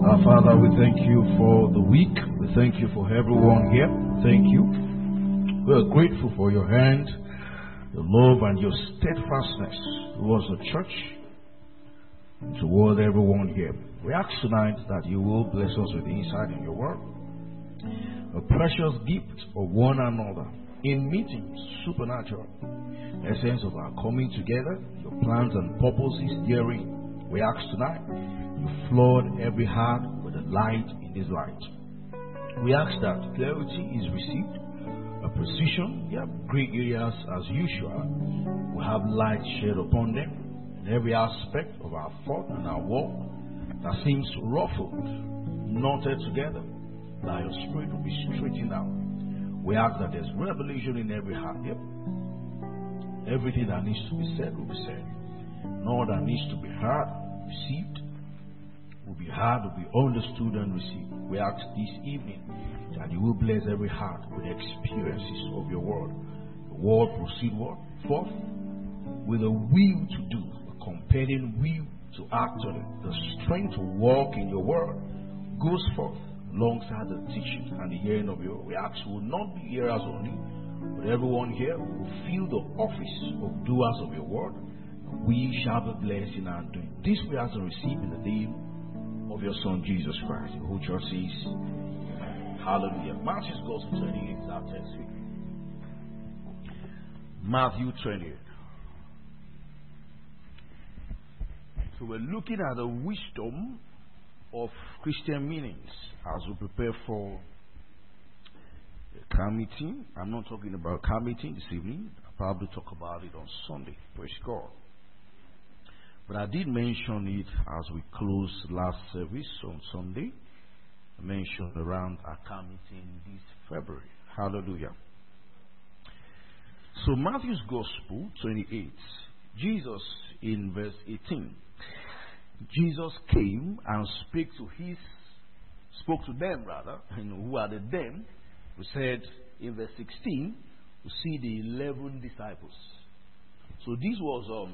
Our Father, we thank you for the week. We thank you for everyone here. Thank you. We are grateful for your hand, your love, and your steadfastness towards the church and toward everyone here. We ask tonight that you will bless us with insight in your word, a precious gift of one another in meetings, supernatural, essence of our coming together, your plans and purposes therein. We ask tonight you flood every heart with the light in this light. We ask that clarity is received, a precision. We have great areas as usual. We have light shed upon them in every aspect of our thought and our walk that seems ruffled, knotted together. By your Spirit will be straightened out. We ask that there's revelation in every heart. Yep. Everything that needs to be said will be said. And all that needs to be heard, received, will be heard, will be understood and received. We ask this evening that you will bless every heart with experiences of your word. The word proceed forth with a will to do, a compelling will to act on it. The strength to walk in your word goes forth alongside the teaching and the hearing of your word. We ask will not be hearers only, but everyone here will feel the office of doers of your word. And we shall be blessed in our doing. This we ask to receive in the name of your Son Jesus Christ. The whole church says, hallelujah. Matthew's Gospel 28 is our text. Matthew 28. So we're looking at the wisdom of Christian meanings as we prepare for a car meeting. I'm not talking about car meeting this evening. I'll probably talk about it on Sunday. Praise God. But I did mention it as we closed last service on Sunday. I mentioned around our car meeting this February. Hallelujah. So Matthew's Gospel 28. Jesus in verse 18. Jesus came and spoke to them rather, who are the them. We said in verse 16, we see the 11 disciples. So this was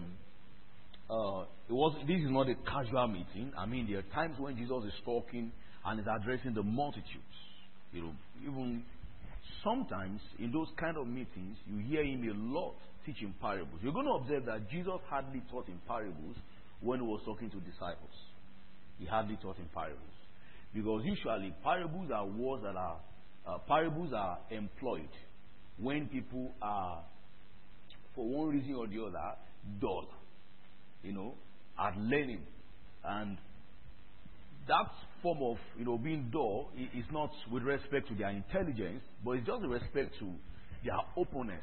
this is not a casual meeting. I mean, there are times when Jesus is talking and is addressing the multitudes. You know, even sometimes in those kind of meetings, you hear him a lot teaching parables. You're going to observe that Jesus hardly taught in parables when he was talking to disciples. He hardly taught in parables. Because usually parables are words that parables are employed when people are, for one reason or the other, dull, at learning. And that form of, being dull is not with respect to their intelligence, but it's just with respect to their openness,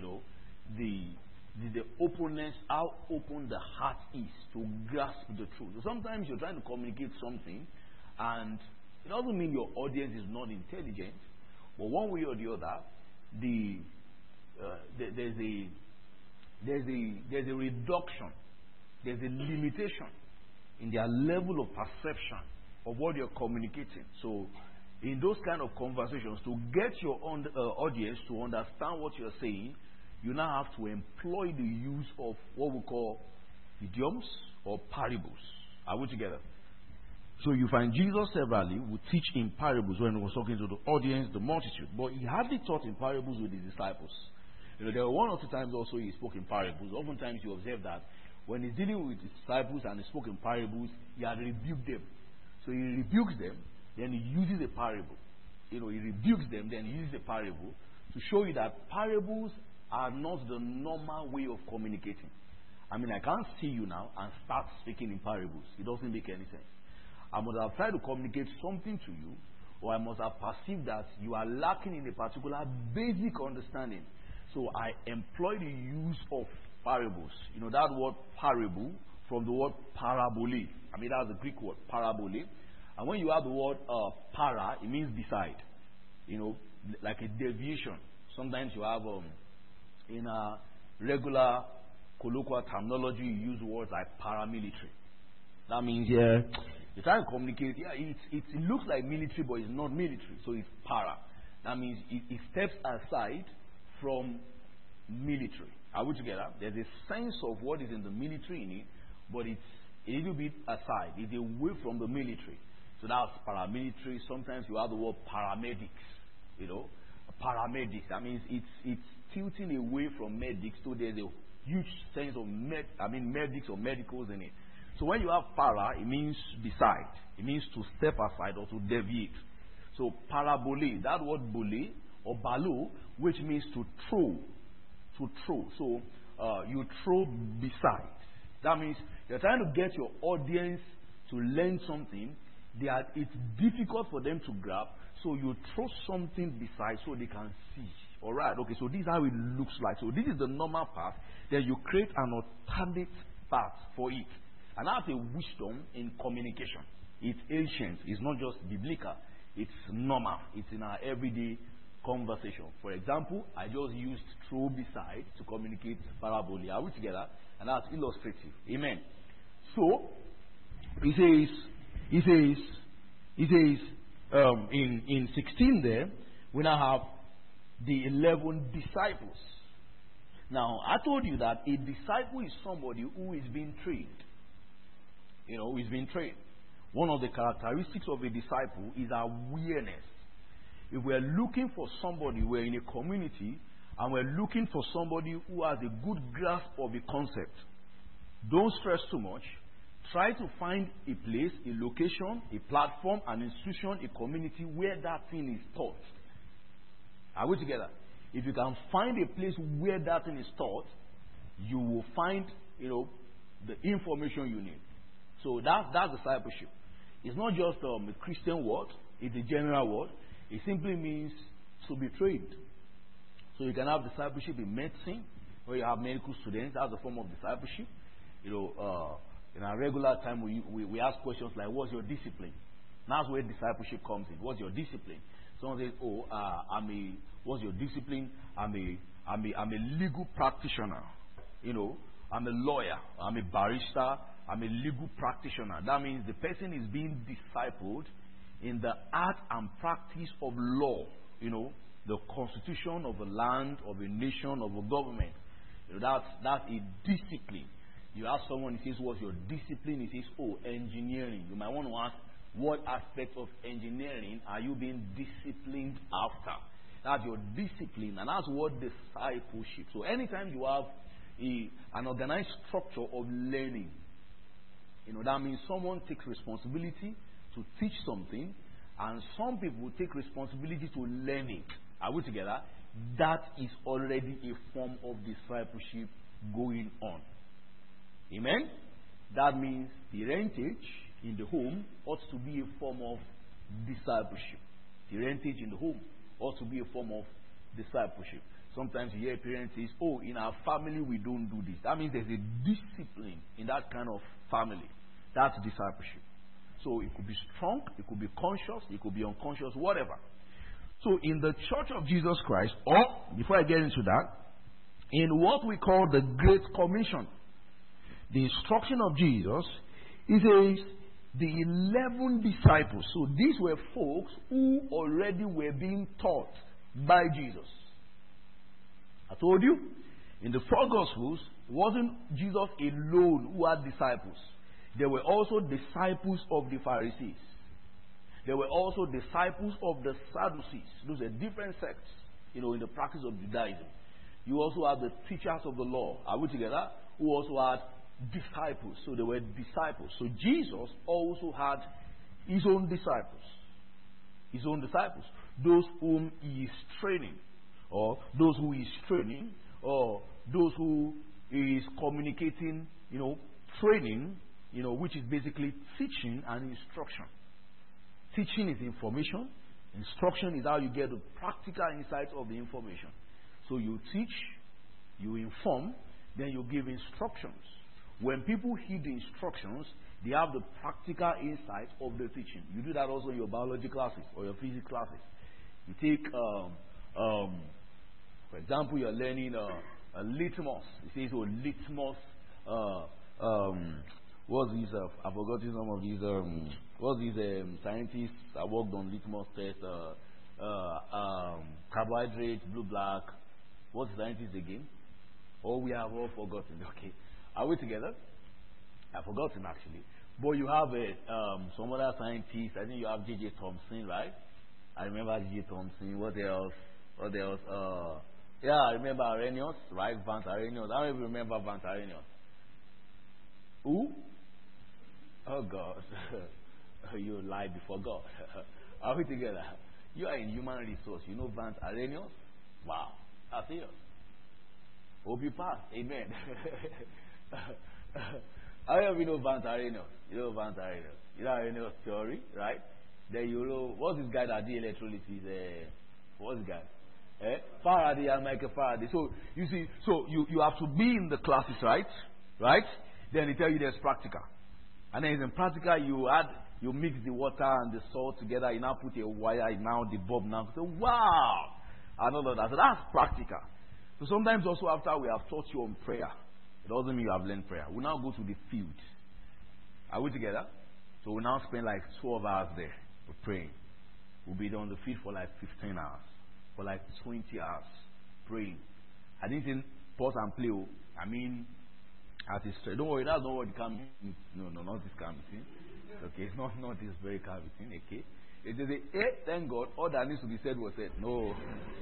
the openness, how open the heart is to grasp the truth. So sometimes you're trying to communicate something, and it doesn't mean your audience is not intelligent, but one way or the other, there's a reduction, there's a limitation in their level of perception of what you're communicating. So in those kind of conversations, to get your audience to understand what you're saying, you now have to employ the use of what we call idioms or parables. Are we together? So you find Jesus severally would teach in parables when he was talking to the audience, the multitude. But he hardly taught in parables with his disciples. There were one or two times also he spoke in parables. Oftentimes you observe that when he's dealing with his disciples and he spoke in parables, he had rebuked them. So he rebukes them, then he uses a parable. He rebukes them, then he uses a parable to show you that parables are not the normal way of communicating. I mean, I can't see you now and start speaking in parables. It doesn't make any sense. I must have tried to communicate something to you, or I must have perceived that you are lacking in a particular basic understanding. So I employ the use of parables. That word parable from the word parabole. I mean, that's the Greek word, parabole. And when you have the word para, it means beside. Like a deviation. Sometimes you have, in a regular colloquial terminology, you use words like paramilitary. That means, you're trying to communicate, it looks like military, but it's not military, so it's para. That means it steps aside from military. Are we together? There's a sense of what is in the military in it, but it's a little bit aside. It's away from the military. So that's paramilitary. Sometimes you have the word paramedics. You know, paramedics. That means it's tilting away from medics, so there's a huge sense of medics or medicals in it. So when you have para, it means beside. It means to step aside or to deviate. So parabole, that word bole or balo, which means to throw. To throw. So you throw beside. That means you're trying to get your audience to learn something. It's difficult for them to grab, so you throw something beside so they can see. Alright, okay, so this is how it looks like. So this is the normal path. Then you create an alternate path for it. And that's a wisdom in communication. It's ancient. It's not just biblical. It's normal. It's in our everyday conversation. For example, I just used throw beside to communicate parabole. Are we together? And that's illustrative. Amen. So, he says in 16 there, we now have the 11 disciples. Now, I told you that a disciple is somebody who is being trained. You know, who is being trained. One of the characteristics of a disciple is awareness. If we're looking for somebody, we're in a community, and we're looking for somebody who has a good grasp of a concept, don't stress too much. Try to find a place, a location, a platform, an institution, a community where that thing is taught. Are we together? If you can find a place where that thing is taught, you will find, the information you need. So that's discipleship. It's not just a Christian word, it's a general word. It simply means to be trained. So you can have discipleship in medicine, where you have medical students. That's a form of discipleship. In our regular time, we ask questions like, what's your discipline? That's where discipleship comes in. What's your discipline? Someone says, what's your discipline? I'm a legal practitioner. I'm a lawyer. I'm a barrister. I'm a legal practitioner. That means the person is being discipled in the art and practice of law. The constitution of a land, of a nation, of a government. That's a discipline. You ask someone, he says, what's your discipline? He says, engineering. You might want to ask, what aspect of engineering are you being disciplined after? That's your discipline, and that's what discipleship. So anytime you have an organized structure of learning, that means someone takes responsibility to teach something, and some people take responsibility to learn it. Are we together? That is already a form of discipleship going on. Amen? That means parentage in the home ought to be a form of discipleship. Parentage in the home ought to be a form of discipleship. Sometimes you hear parents say, in our family we don't do this. That means there's a discipline in that kind of family. That's discipleship. So it could be strong, it could be conscious, it could be unconscious, whatever. So in the Church of Jesus Christ, or before I get into that, in what we call the Great Commission, the instruction of Jesus, he says the 11 disciples. So these were folks who already were being taught by Jesus. I told you, in the four Gospels, it wasn't Jesus alone who had disciples. There were also disciples of the Pharisees. There were also disciples of the Sadducees. Those are different sects, in the practice of Judaism. You also have the teachers of the law. Are we together? Who also had disciples. So they were disciples. So Jesus also had his own disciples. His own disciples. Those whom he is training. Or those who he is training. Or those who he is communicating, training, which is basically teaching and instruction. Teaching is information. Instruction is how you get the practical insight of the information. So you teach, you inform, then you give instructions. When people heed the instructions, they have the practical insight of the teaching. You do that also in your biology classes or your physics classes. You take, for example, you're learning a litmus. It says, litmus, what's these, I've forgotten some of these, what's these scientists that worked on litmus test, carbohydrates, blue, black. What's the scientists again? We have all forgotten. Okay. Are we together? I've forgotten actually. But you have some other scientists. I think you have J.J. Thomson, right? I remember J.J. Thomson. What else? What else? Yeah, I remember Arrhenius, right? Vance Arrhenius. I don't even remember Vance Arrhenius. Who? Oh God. You lie before God. Are we together? You are in human resource. You know Vance Arrhenius? Wow. That's serious. Hope you pass. Amen. How do you know Vance Arrhenius? You know Vance Arrhenius. You know Arrhenius theory, right? Then you know, what's this guy that did electrolysis? What's this guy? Faraday and Michael Faraday. So, you see, so you have to be in the classes, right? Right? Then they tell you there's practical. And then in practical, you mix the water and the salt together. You now put a wire, now the bulb now. So, wow! And all of that. So that's practical. So sometimes also after we have taught you on prayer, it doesn't mean you have learned prayer. We now go to the field. Are we together? So we now spend like 12 hours there. We're praying. We'll be on the field for like 15 hours. For like 20 hours. Praying. I didn't say pause and play. I mean, at this straight. Don't worry, that's not what the calm means. No, not this calm meeting. Okay, it's not this very calm meeting. Okay. It is thank God, all that needs to be said was said. No.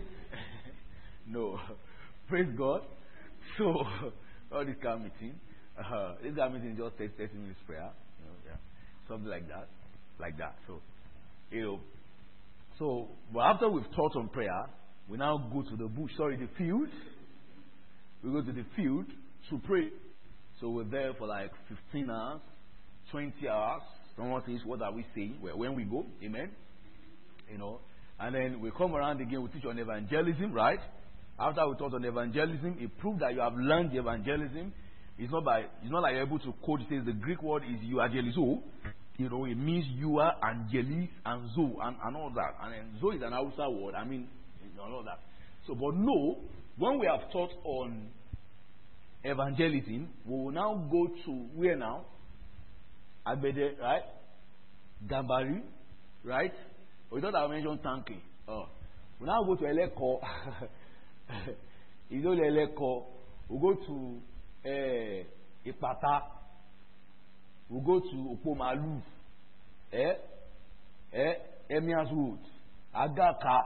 No. Praise God. So, all this calm meeting. This calm meeting just takes 30 minutes prayer. Yeah. Something like that. Like that. So, so, but after we've taught on prayer, we now go to the bush, the field. We go to the field to pray. So we're there for like 15 hours, 20 hours. Someone says, what are we saying? Well, when we go, amen. And then we come around again, we teach on evangelism, right? After we taught on evangelism, it proved that you have learned the evangelism. It's not like you're able to quote. It says the Greek word is euangelizo. It means you are angelis and zo and all that. And then zo is an Hausa word. I mean, all that. So, but no, when we have taught on evangelism, we will now go to where now? Agbede, right? Gambari, right? We don't have mentioned Tanki. We now go to Eleko. You know Eleko. We go to Ipata. We go to Opomalu. Emias Wood. Agaka.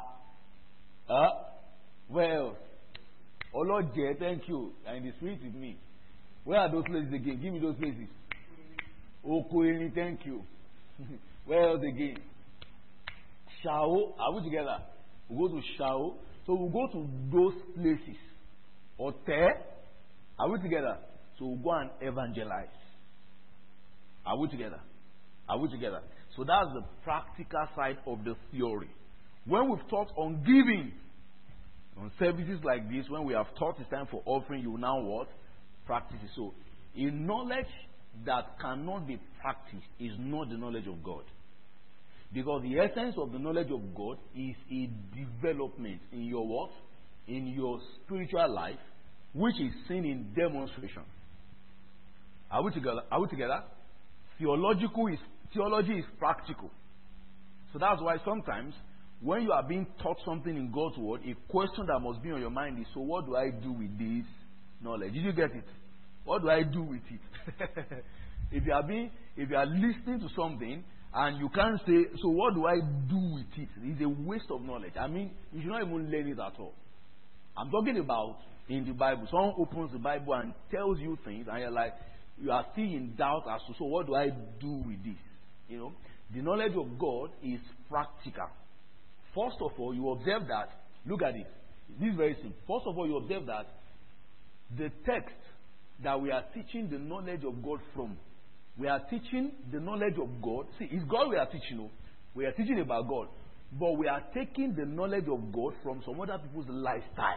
Where else? Oh Lord, thank you. And the Spirit with me. Where are those places again? Give me those places. Okoeni, thank you. Where else again? Shao. Are we together? We go to Shao. So we go to those places. Ote. Are we together? So we go and evangelize. Are we together? Are we together? So that's the practical side of the theory. When we've taught on giving, on services like this, when we have taught it's time for offering, you now what? Practice it. So, a knowledge that cannot be practiced is not the knowledge of God. Because the essence of the knowledge of God is a development in your what? In your spiritual life, which is seen in demonstration. Are we together? Are we together? Theology is practical. So that's why sometimes when you are being taught something in God's word, a question that must be on your mind is, so what do I do with this knowledge? Did you get it? What do I do with it? If you are listening to something and you can't say, so what do I do with it? It's a waste of knowledge. I mean, you should not even learn it at all. I'm talking about in the Bible. Someone opens the Bible and tells you things and you're like, you are still in doubt as to, so what do I do with this? The knowledge of God is practical. First of all, you observe that, look at it. This is very simple. First of all, you observe that the text that we are teaching the knowledge of God from, we are teaching the knowledge of God. See, it's God we are teaching. We are teaching about God. But we are taking the knowledge of God from some other people's lifestyle.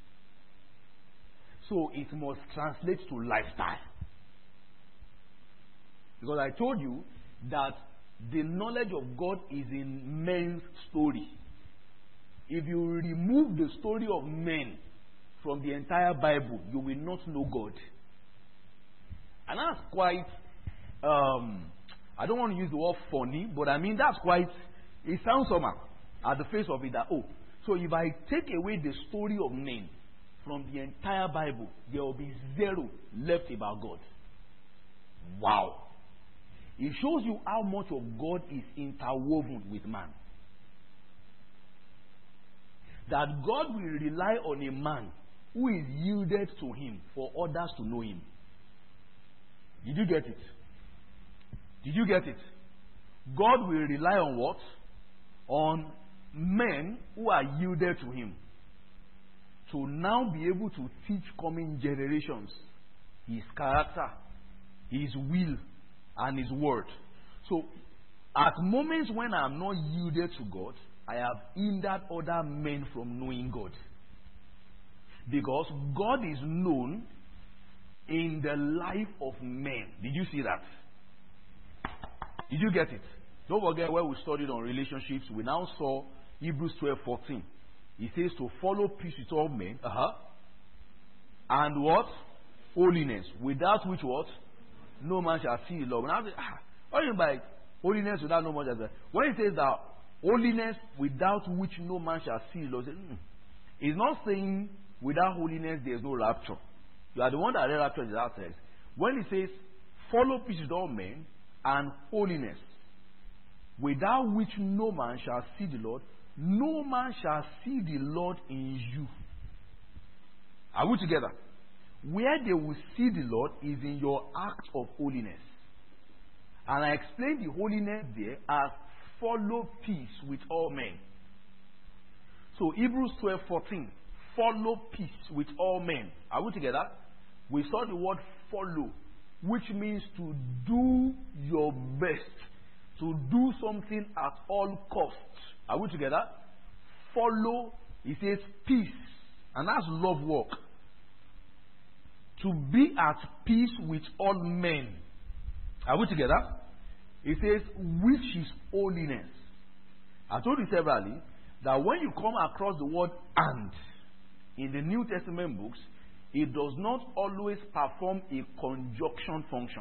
So it must translate to lifestyle. Because I told you that the knowledge of God is in men's story. If you remove the story of men from the entire Bible, you will not know God. And that's quite, I don't want to use the word funny, but I mean that's quite, it sounds somehow at the face of it that, so if I take away the story of men from the entire Bible, there will be zero left about God. Wow. It shows you how much of God is interwoven with man. That God will rely on a man who is yielded to him for others to know him. Did you get it? Did you get it? God will rely on what? On men who are yielded to him, to now be able to teach coming generations his character, his will, and his word. So, at moments when I am not yielded to God, I have hindered other men from knowing God. Because God is known in the life of men. Did you see that? Did you get it? Don't forget where we studied on relationships, we now saw Hebrews 12:14. It says to follow peace with all men. And what? Holiness. Without which what? No man shall see the Lord. Now, what do you mean by holiness without no man shall see? When it says that holiness without which no man shall see the Lord, it's not saying without holiness there is no rapture. You are the one that read rapture in that text. When it says follow peace with all men and holiness, without which no man shall see the Lord, no man shall see the Lord in you. Are we together? Where they will see the Lord is in your act of holiness. And I explained the holiness there as follow peace with all men. So Hebrews 12:14, follow peace with all men. Are we together? We saw the word follow, which means to do your best, to do something at all costs. Are we together? Follow, it says peace, and that's love work. To be at peace with all men. Are we together? It says, which is holiness. I told you severally that when you come across the word and in the New Testament books, it does not always perform a conjunction function.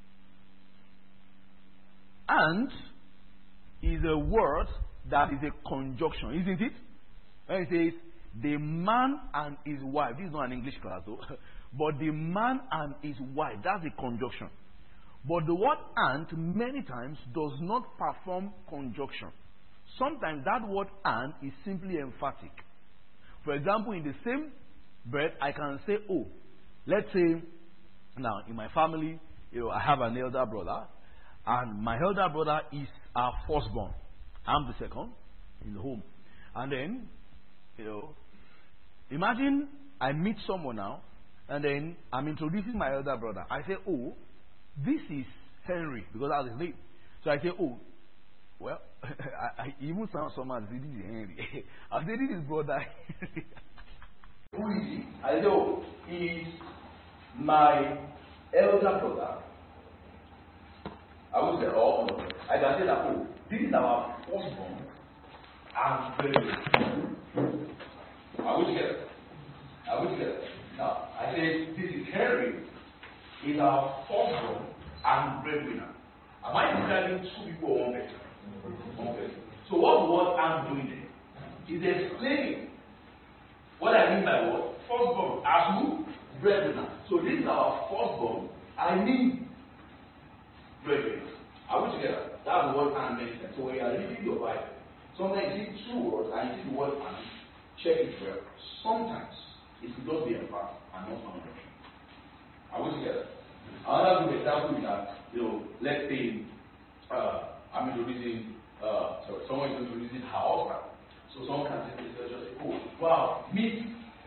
And is a word that is a conjunction, isn't it? When it says the man and his wife, this is not an English class though, but the man and his wife, that's a conjunction. But the word and many times does not perform conjunction. Sometimes that word and is simply emphatic. For example, in the same breath, I can say, oh, let's say, now in my family, I have an elder brother, and my elder brother is our firstborn. I'm the second in the home. And then, imagine I meet someone now, and then I'm introducing my elder brother. I say, oh, this is Henry, because that's his name. So I say, oh, well, I even sound someone say, this is Henry. I say, this is brother. Who is he? I say, oh, he's my elder brother. I will say, oh, no. I can say that, oh, this is our firstborn and very. Are we together? Are we together? Now, I say, this is Henry, is our firstborn and breadwinner. Am I describing two people or one person? One person. So what the word I'm doing there is explaining what I mean by what? Firstborn as who? Breadwinner. So this is our firstborn, I mean breadwinner. Are we together? That's the word and makes sense. So when you are reading your Bible, sometimes you see two words and you see the word and, check it well. Sometimes it will just be a fact and not conjunction. Are we together? Another good example is that, let's say I'm introducing, someone is introducing her husband. So someone can say, just say, oh, wow, meet,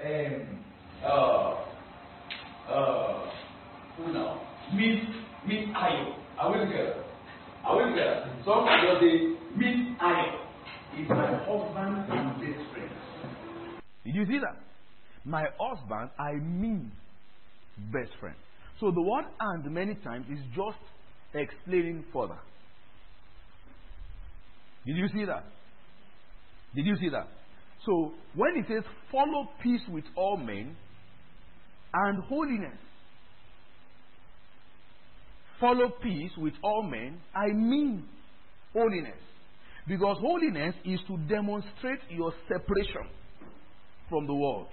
who now? Meet Ayo. Are we together? Are we together? Someone can just say, meet Ayo. Is my husband and best friend. Did you see that? My husband, I mean best friend. So the word and many times is just explaining further. Did you see that? Did you see that? So when it says follow peace with all men and holiness, follow peace with all men, I mean holiness. Because holiness is to demonstrate your separation from the world.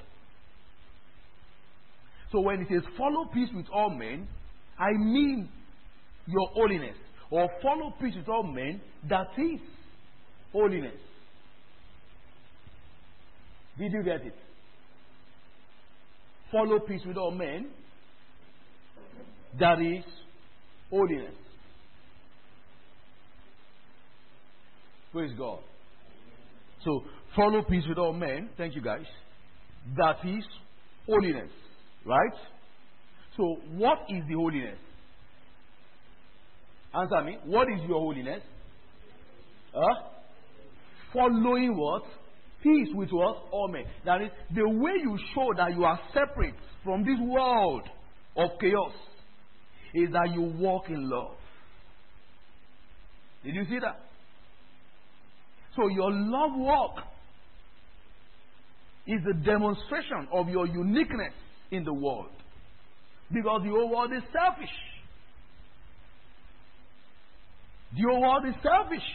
So when it says follow peace with all men, I mean your holiness. or follow peace with all men, that is holiness. Did you get it? Follow peace with all men, that is holiness. Praise God. So, follow peace with all men. Thank you, guys. That is holiness. Right? So, what is the holiness? Answer me. What is your holiness? Following what? Peace with what? All men. That is, the way you show that you are separate from this world of chaos is that you walk in love. Did you see that? So your love walk is the demonstration of your uniqueness in the world. Because the whole world is selfish. The whole world is selfish.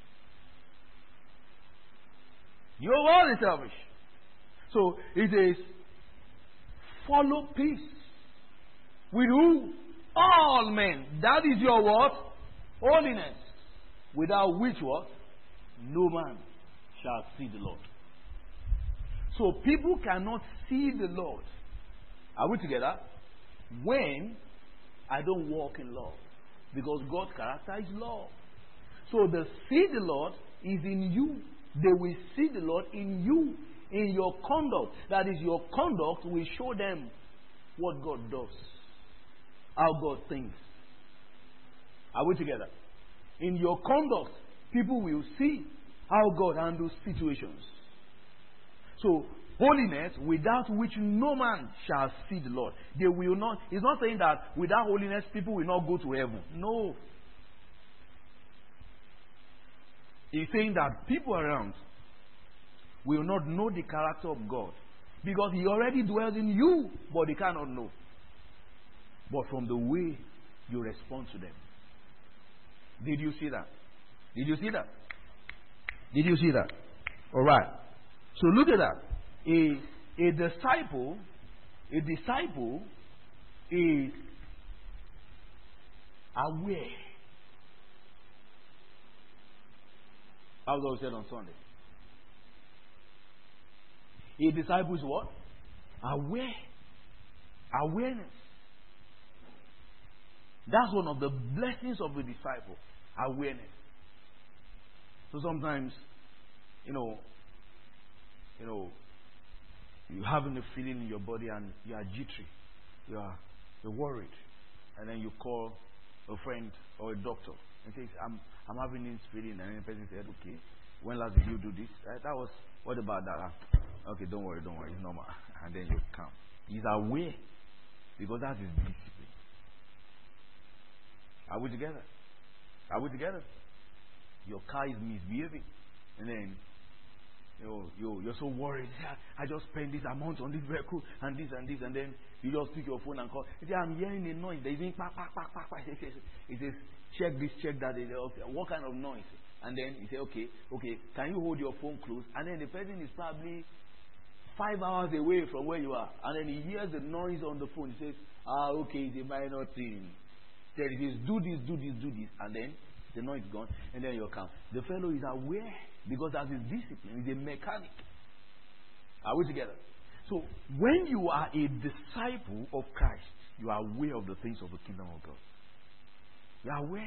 The whole world is selfish. So it is follow peace. With who? All men. That is your what? Holiness. Without which what? No man shall see the Lord. So people cannot see the Lord. Are we together? When I don't walk in love. Because God's character is love. So the see the Lord is in you. They will see the Lord in you. In your conduct. That is, your conduct will show them what God does. How God thinks. Are we together? In your conduct, people will see how God handles situations. So, holiness, without which no man shall see the Lord. They will not. It's not saying that without holiness, people will not go to heaven. No. He's saying that people around will not know the character of God. Because He already dwells in you, but they cannot know. But from the way you respond to them. Did you see that? Did you see that? Did you see that? Alright. So look at that. A disciple is aware. How was I said on Sunday? A disciple is what? Aware. Awareness. That's one of the blessings of a disciple. Awareness. So sometimes, you having a feeling in your body and you are jittery. You're worried. And then you call a friend or a doctor and says, I'm having this feeling. And then the person said, okay, when last did you do this? That was, what about that? Okay, don't worry, it's normal. And then you come. He's aware. Because that is discipline. Are we together? Are we together? Your car is misbehaving. And then you're so worried. I just spent this amount on this vehicle and this and this, and then you just pick your phone and call. You say, I'm hearing a noise. There's a pack. It says, check this, check that. What kind of noise? And then you say, okay, can you hold your phone close? And then the person is probably 5 hours away from where you are. And then he hears the noise on the phone. He says, okay, it's a minor thing. Then he says, do this. And then the noise is gone. And then you come. The fellow is aware. Because that's his discipline. He's a mechanic. Are we together? So, when you are a disciple of Christ, you are aware of the things of the kingdom of God. You are aware.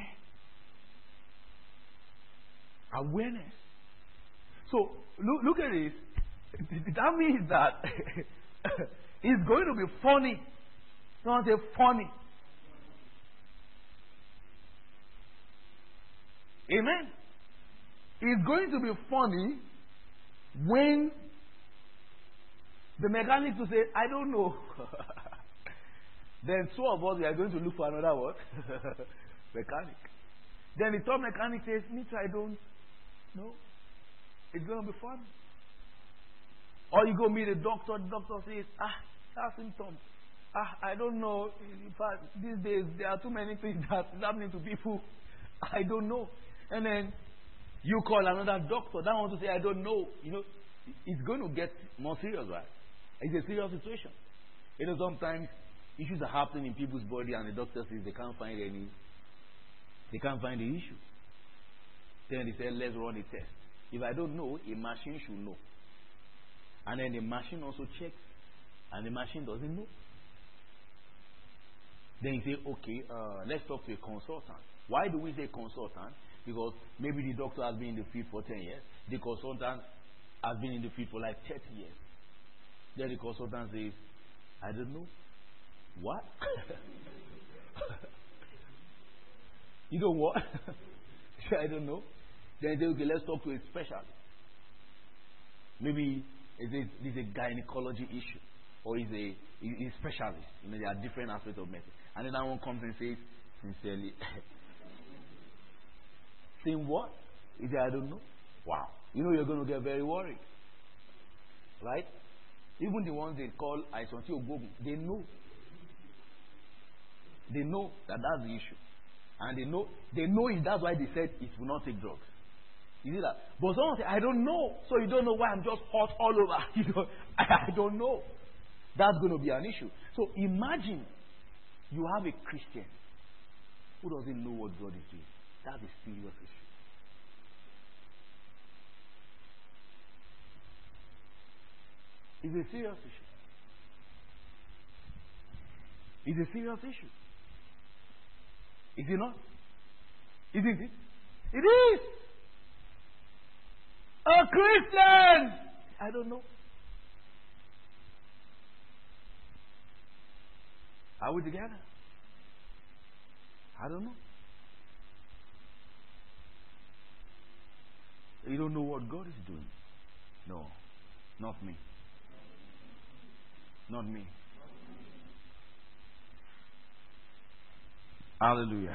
Awareness. So, look at this. That means that it's going to be funny. Don't say funny. Amen. It's going to be funny when the mechanic will say, I don't know. Then two of us, we are going to look for another what? Mechanic. Then the top mechanic says, me too, I don't know. It's going to be fun. Or you go meet a doctor, the doctor says, that's symptoms. I don't know. In fact, these days, there are too many things that are happening to people. I don't know. And then you call another doctor. That one to say, I don't know. It's going to get more serious, right? It's a serious situation. Sometimes issues are happening in people's body and the doctor says they can't find any They can't find the issue. Then they said, let's run a test. If I don't know, a machine should know. And then the machine also checks, and the machine doesn't know. Then you say, okay, let's talk to a consultant. Why do we say consultant? Because maybe the doctor has been in the field for 10 years. The consultant has been in the field for like 30 years. Then the consultant says, I don't know. What? You know what? I don't know. Then they say, okay, let's talk to a specialist. Maybe it's a gynecology issue, or is a specialist. You know, there are different aspects of medicine. And then that one comes and says, sincerely, saying what? He said, I don't know. Wow. You know, you're going to get very worried. Right? Even the ones they call Aisonti Ogogun, they know. They know that that's the issue. And they know it. That's why they said it will not take drugs. You see that? But someone say, I don't know. So you don't know why I'm just hot all over. You know, I don't know. That's going to be an issue. So imagine you have a Christian who doesn't know what God is doing. That's a serious issue. It's a serious issue. It's a serious issue. Is it not? Isn't it? It is. A Christian! I don't know. Are we together? I don't know. You don't know what God is doing. No, not me. Not me. Hallelujah.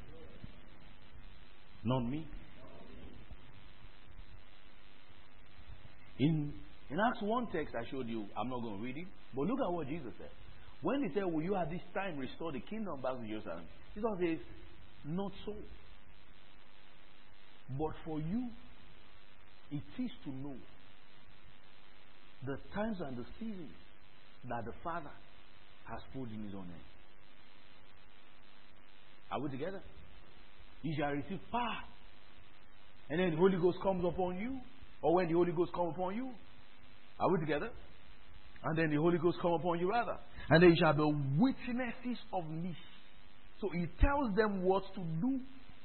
Not me. In Acts 1 text I showed you, I'm not going to read it, but look at what Jesus said. When he said, will you at this time restore the kingdom back to Jerusalem? Jesus says, not so. But for you, it is to know the times and the seasons that the Father has put in his own hand. Are we together? You shall receive power. And then the Holy Ghost comes upon you. Or when the Holy Ghost comes upon you. Are we together? And then the Holy Ghost come upon you rather. And then you shall be witnesses of me. So he tells them what to do.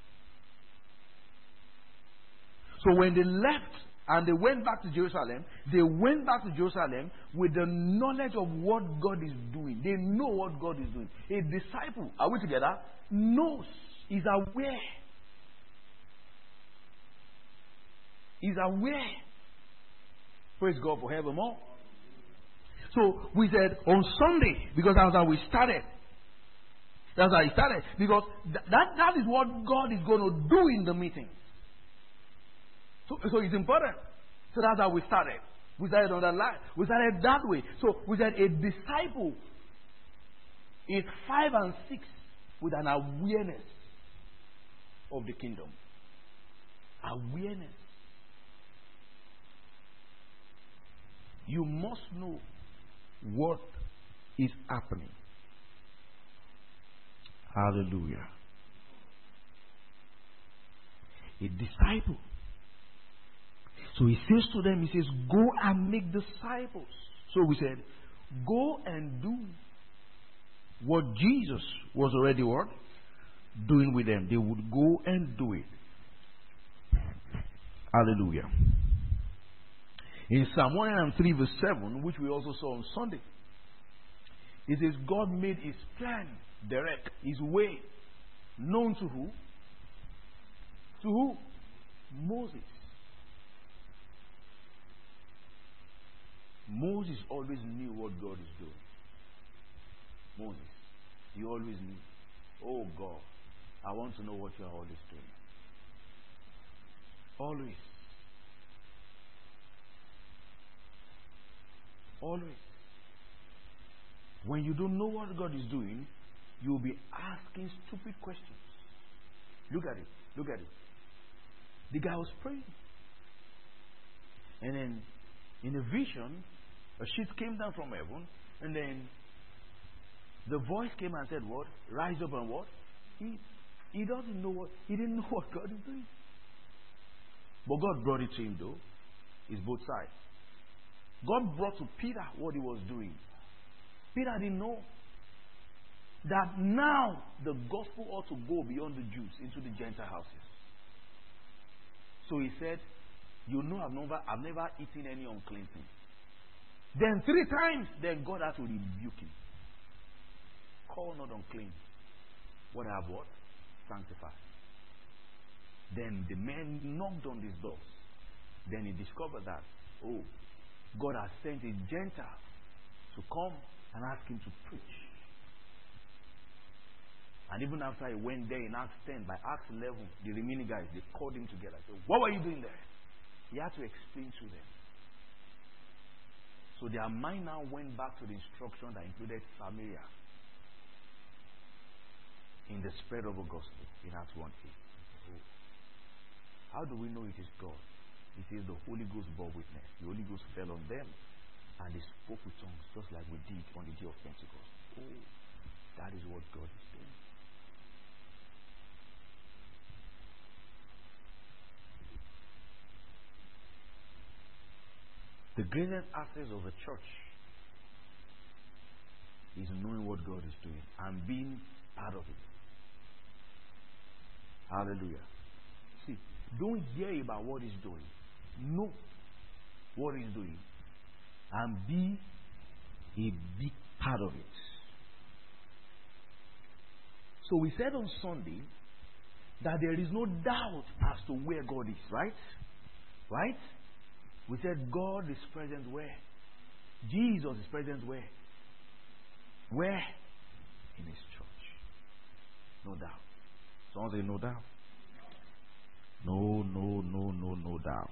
So when they left and they went back to Jerusalem, they went back to Jerusalem with the knowledge of what God is doing. They know what God is doing. A disciple, are we together? Knows, is aware. Is aware. Praise God for forevermore. So we said on Sunday, because that's how we started. That's how it started. Because that is what God is going to do in the meeting. So it's important. So that's how we started. We started on that line. We started that way. So we said a disciple is 5 and 6 with an awareness of the kingdom. Awareness. You must know what is happening. Hallelujah. A disciple. So he says to them, he says, go and make disciples. So we said, go and do what Jesus was already what? Doing with them. They would go and do it. Hallelujah. In Psalm 103 verse 7, which we also saw on Sunday, it says, God made his plan direct, his way known to who? To who? Moses. Moses always knew what God is doing. Moses. He always knew. Oh God, I want to know what you are always doing. Always. Always. When you don't know what God is doing, you'll be asking stupid questions. Look at it. Look at it. The guy was praying. And then in a vision, a sheet came down from heaven, and then the voice came and said, what? Rise up and what? Eat. He didn't know what God is doing. But God brought it to him though. It's both sides. God brought to Peter what he was doing. Peter didn't know that now the gospel ought to go beyond the Jews into the Gentile houses. So he said, you know I've never eaten any unclean thing. Then 3 times, then God had to rebuke him. Call not unclean what I have what? Sanctified. Then the man knocked on these doors. Then he discovered that, oh, God has sent a Gentile to come and ask him to preach. And even after he went there in Acts 10, by Acts 11, the remaining guys, they called him together. Said, what were you doing there? He had to explain to them. So their mind now went back to the instruction that included Samaria in the spread of the gospel in Acts 1:8. How do we know it is God? It says the Holy Ghost bore witness. The Holy Ghost fell on them and they spoke with tongues just like we did on the day of Pentecost. Oh, that is what God is doing. The greatest access of a church is knowing what God is doing and being part of it. Hallelujah. See, don't hear about what He's doing. Know what He's doing and be a big part of it. So we said on Sunday that there is no doubt as to where God is, right? Right? We said God is present where? Jesus is present where? Where? In His church. No doubt. Someone say no doubt. No doubt.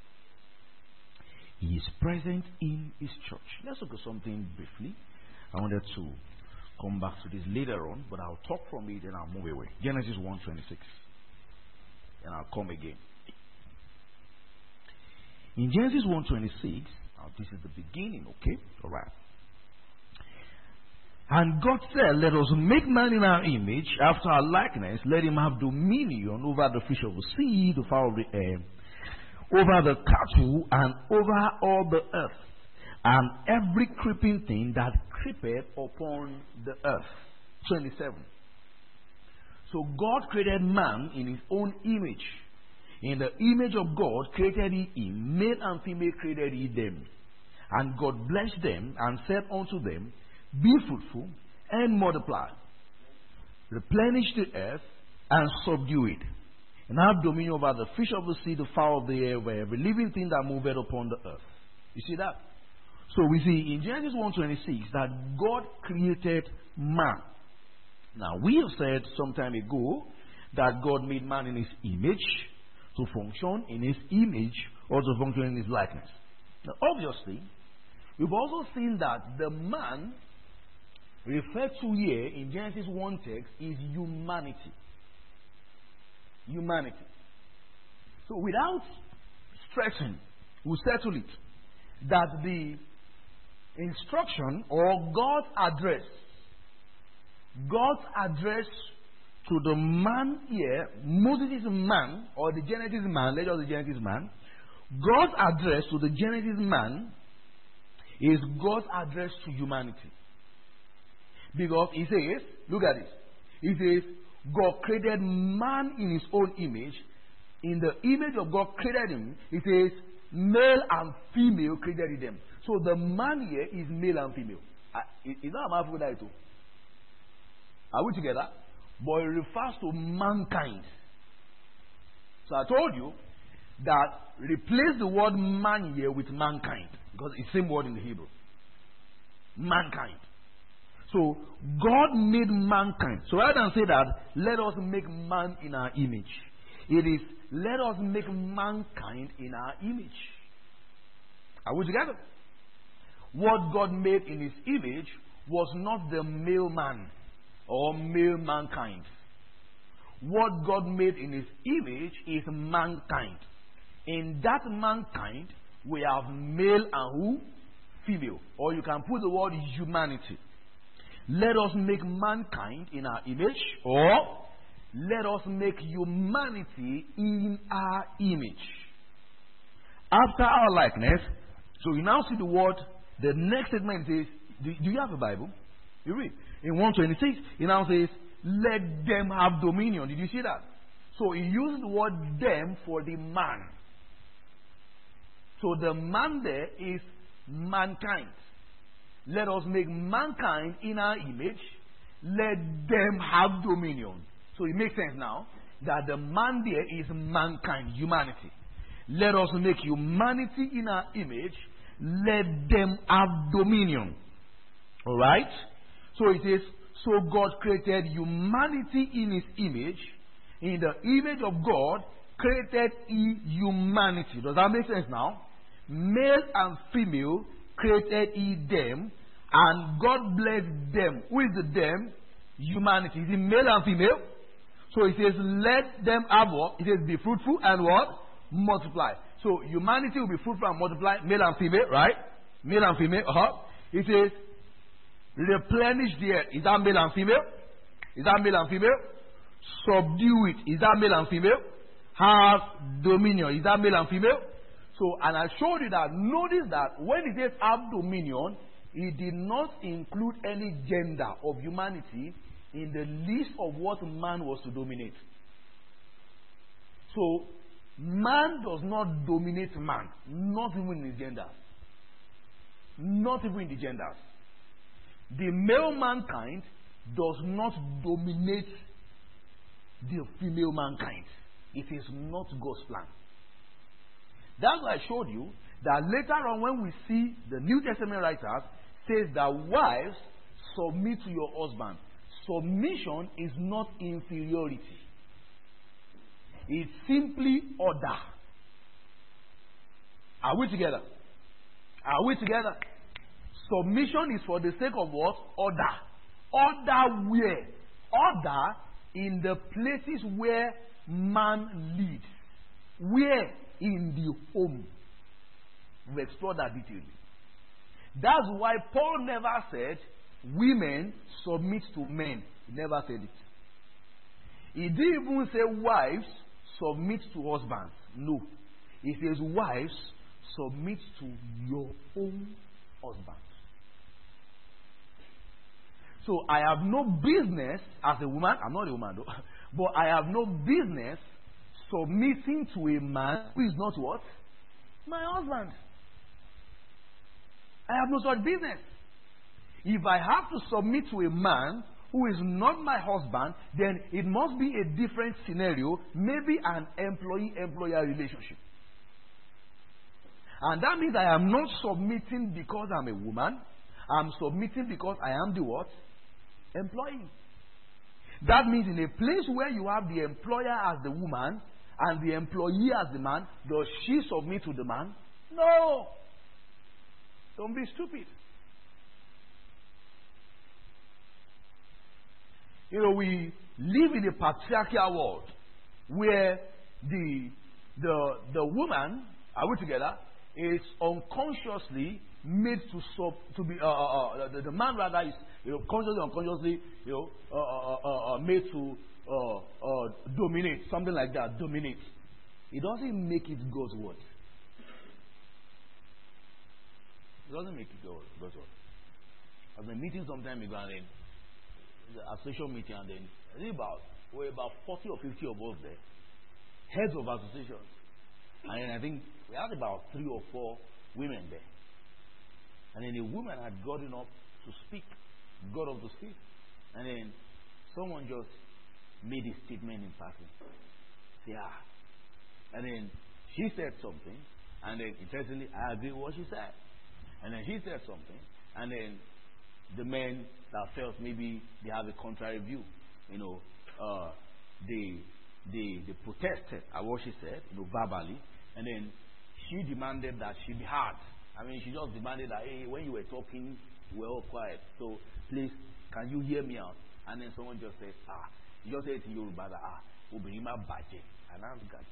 He is present in His church. Let's look at something briefly. I wanted to come back to this later on, but I'll talk from it and I'll move away. Genesis 1:26. And I'll come again. In Genesis 1:26, now this is the beginning, okay? Alright. And God said, let us make man in our image, after our likeness, let him have dominion over the fish of the sea, the fowl of the air, over the cattle, and over all the earth, and every creeping thing that creepeth upon the earth. 27. So God created man in His own image. In the image of God created He him, male and female created He them. And God blessed them and said unto them, be fruitful and multiply, replenish the earth and subdue it, and have dominion over the fish of the sea, the fowl of the air, over every living thing that moveth upon the earth. You see that? So we see in Genesis 1:26 that God created man. Now we have said some time ago that God made man in His image, to function in His image or to function in His likeness. Now obviously, we've also seen that the man referred to here in Genesis 1 text is humanity. Humanity. So without stressing, we'll settle it that the instruction or God's address to the man here, Moses' man, or the Genesis man, let's just the Genesis man, God's address to the Genesis man is God's address to humanity. Because He says, look at this, He says, God created man in His own image. In the image of God created him, He says, male and female created He them. So the man here is male and female. Is that a mouthful? Are we together? But it refers to mankind. So I told you that replace the word man here with mankind, because it's the same word in the Hebrew. Mankind. So God made mankind. So rather than say that, let us make man in our image, it is let us make mankind in our image. Are we together? What God made in His image was not the male man or male mankind. What God made in His image is mankind. In that mankind, we have male and who? Female. Or you can put the word humanity. Let us make mankind in our image, or let us make humanity in our image, after our likeness. So you now see the word, the next statement says, do you have a Bible? You read. In 126, it now says, let them have dominion. Did you see that? So he used the word them for the man. So the man there is mankind. Let us make mankind in our image. Let them have dominion. So it makes sense now that the man there is mankind, humanity. Let us make humanity in our image. Let them have dominion. Alright? So it says, so God created humanity in his image. In the image of God created he humanity. Does that make sense now? Male and female created he them, and God blessed them. Who is the them? Humanity. Is it male and female? So it says, let them have what? It says, be fruitful and what? Multiply. So humanity will be fruitful and multiply, male and female, right? Male and female. It says, replenish the earth. Is that male and female? Is that male and female? Subdue it. Is that male and female? Have dominion. Is that male and female? So, and I showed you that. Notice that when it says have dominion, it did not include any gender of humanity in the list of what man was to dominate. So, man does not dominate man, not even in his genders. Not even in the genders. The male mankind does not dominate the female mankind. It is not God's plan. That's why I showed you that later on when we see the New Testament writers says that wives submit to your husband. Submission is not inferiority. It's simply order. Are we together? Are we together? Submission is for the sake of what? Order. Order where? Order in the places where man lives. Where? In the home. We've explored that detailedly. That's why Paul never said women submit to men. He never said it. He didn't even say wives submit to husbands. No. He says wives submit to your own husband. So I have no business as a woman, I'm not a woman though, but I have no business submitting to a man who is not what? My husband. I have no such business. If I have to submit to a man who is not my husband, then it must be a different scenario, maybe an employee-employer relationship. And that means I am not submitting because I'm a woman. I'm submitting because I am the what? Employee. That means in a place where you have the employer as the woman and the employee as the man, does she submit to the man? No. Don't be stupid. You know, we live in a patriarchal world where the woman, are we together, is unconsciously made to be the man rather is consciously unconsciously made to dominate, something like that. Dominate. It doesn't make it God's word. It doesn't make it God's word. I've been meeting some time ago, and then the association meeting, and then I think we're about 40 or 50 of us there, heads of associations, and then I think we had about 3 or 4 women there. And then a woman had gotten up to speak, got up to speak. And then someone just made a statement in passing. Yeah. And then she said something. And then interestingly, I agree with what she said. And then she said something. And then the men that felt maybe they have a contrary view, they protested at what she said, verbally. And then she demanded that she be heard. I mean, she just demanded that, hey, when you were talking, we were all quiet. So, please, can you hear me out? And then someone just said, you just said to Yoruba that, Obinima Baje. And I'm God.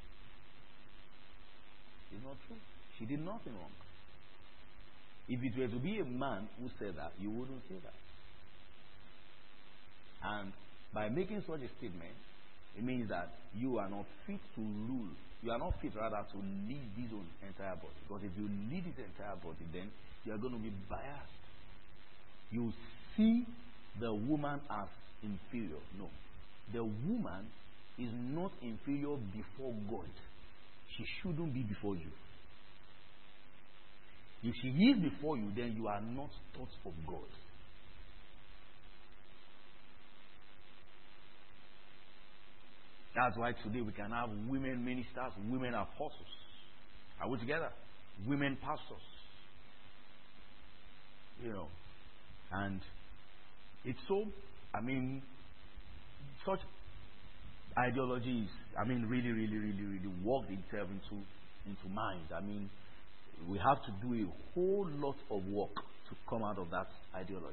It's not true. She did nothing wrong. If it were to be a man who said that, you wouldn't say that. And by making such a statement, it means that you are not fit to rule. You are not fit, rather, to lead this own entire body. Because if you lead this entire body, then you are going to be biased. You see the woman as inferior. No. The woman is not inferior before God. She shouldn't be before you. If she is before you, then you are not taught of God. That's why today we can have women ministers, women apostles. Are we together? Women pastors. You know. And it's so, such ideologies, really worked itself into minds. We have to do a whole lot of work to come out of that ideology.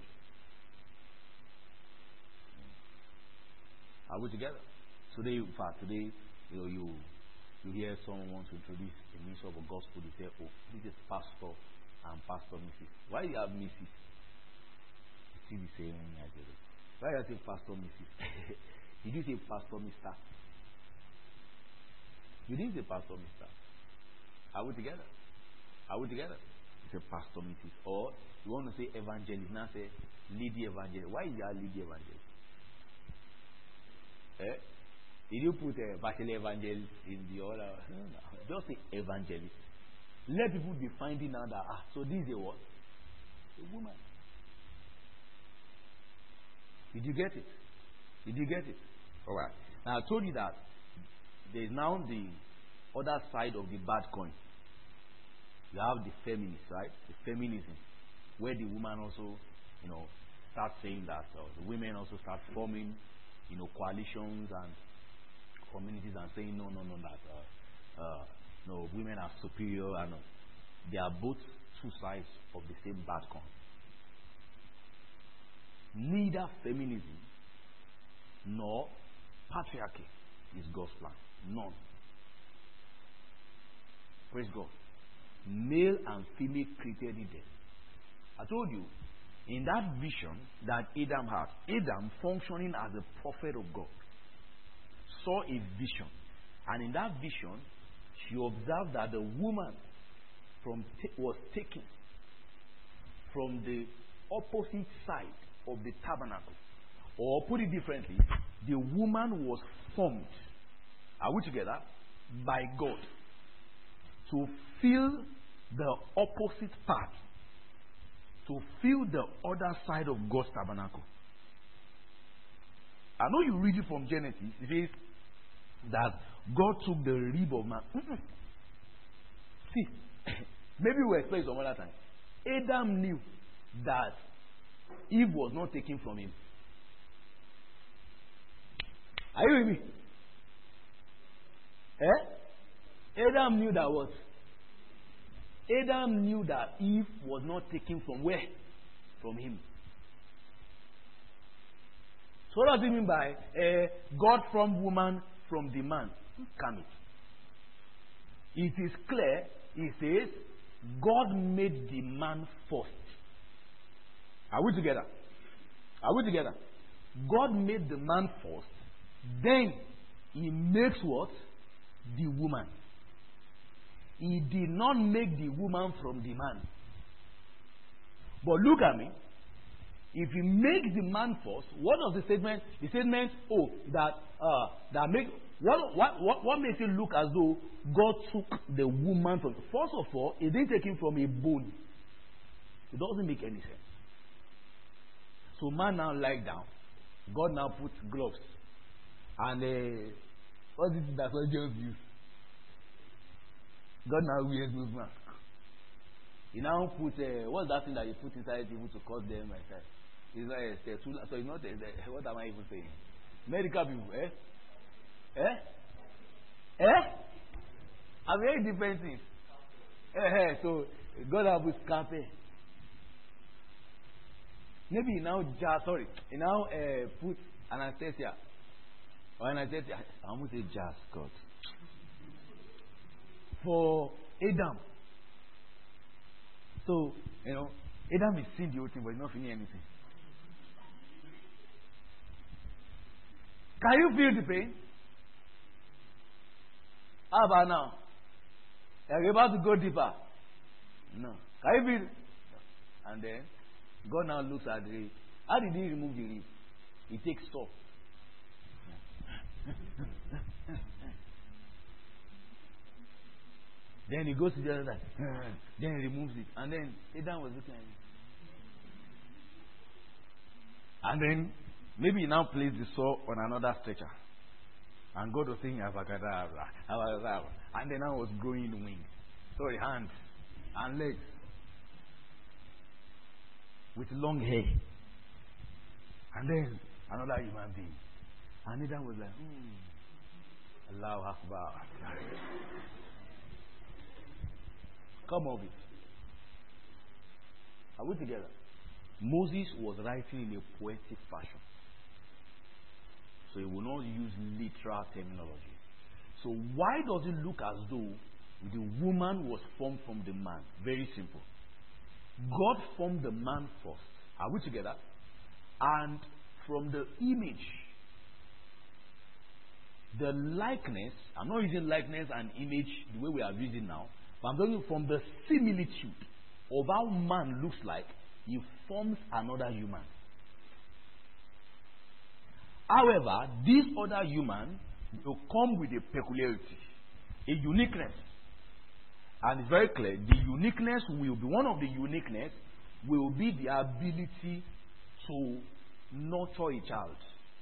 Are we together? Today, in fact, you hear someone want to introduce a minister of the gospel. They say, "Oh, this is Pastor and Pastor Mrs." Why do you have Mrs.? You see the same ideology. Why do you say Pastor Mrs.? Did you say Pastor Mr.? You didn't say Pastor Mr. Are we together? Are we together? You say Pastor Mrs. Or you want to say evangelist. Now say Lady Evangelist. Why is that Lady Evangelist? Did you put a bachelor evangelist in the order? No. Just say evangelist. Let people be finding out that, so this is a what? A woman. Did you get it? Did you get it? Alright. Now I told you that there is now the other side of the bad coin. You have the feminists, right? The feminism. Where the woman also, start saying that the women also start forming, coalitions and communities and saying no, women are superior, and they are both two sides of the same bad coin. Neither feminism nor patriarchy is God's plan. None. Praise God. Male and female created in them. I told you, in that vision that Adam had, Adam functioning as a prophet of God, saw a vision. And in that vision, she observed that the woman was taken from the opposite side of the tabernacle. Or put it differently, the woman was formed, are we together, by God to fill the opposite part, to fill the other side of God's tabernacle. I know you read it from Genesis. It says that God took the rib of man. See, maybe we'll explain some other time. Adam knew that Eve was not taken from him. Are you with me? Adam knew that what? Adam knew that Eve was not taken from where? From him. So what does it mean by God from woman, from the man? Can it? It is clear. It says God made the man first. Are we together? Are we together? God made the man first. Then he makes what? The woman. He did not make the woman from the man. But look at me. If he makes the man first, what was the statement? The statement, that make what makes it look as though God took the woman from? First of all, he didn't take him from a bone. It doesn't make any sense. So man now lie down. God now puts gloves. And what is it that soldiers use? God now wears those masks. He now put what's that thing that you put inside people to cause them like that? It's like so it's not what am I even saying? Medical people, I'm very different things. So God has put scalpel. Maybe he now he now put anesthesia. Or anesthesia. I almost say jazz, God. For Adam. So, Adam is seeing the whole thing, but he's not feeling anything. Can you feel the pain? How about now? Are you about to go deeper? No. Can you feel? And then God now looks at the rib. How did he remove the rib? He takes stop. Then he goes to the other side. Then he removes it. And then Satan was looking at him. And then maybe he now places the saw on another stretcher. And God was saying, Abakadabra, Abakadabra. And then now was growing wings. Sorry, hands and legs. With long hair. And then another human being. And Adam was like, Allahu Akbar. Come of it. Are we together? Moses was writing in a poetic fashion. So he will not use literal terminology. So why does it look as though the woman was formed from the man? Very simple. God formed the man first. Are we together? And from the image, the likeness, I'm not using likeness and image the way we are using now, but I'm talking from the similitude of how man looks like, he forms another human. However, this other human will come with a peculiarity, a uniqueness. And it's very clear, the uniqueness will be, one of the uniqueness will be the ability to nurture a child.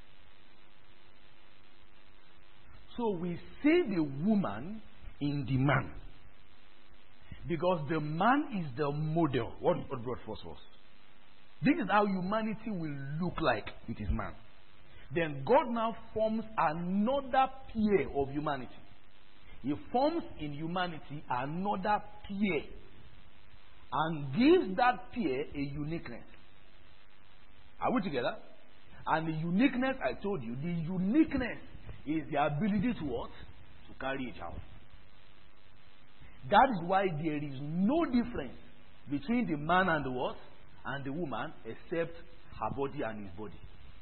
So we see the woman in the man. Because the man is the model. What God brought first was. This is how humanity will look like with his man. Then God now forms another pair of humanity. He forms in humanity another pair and gives that pair a uniqueness. Are we together? And the uniqueness, I told you, the uniqueness is the ability to what? To carry a child. That is why there is no difference between the man and the what? And the woman, except her body and his body.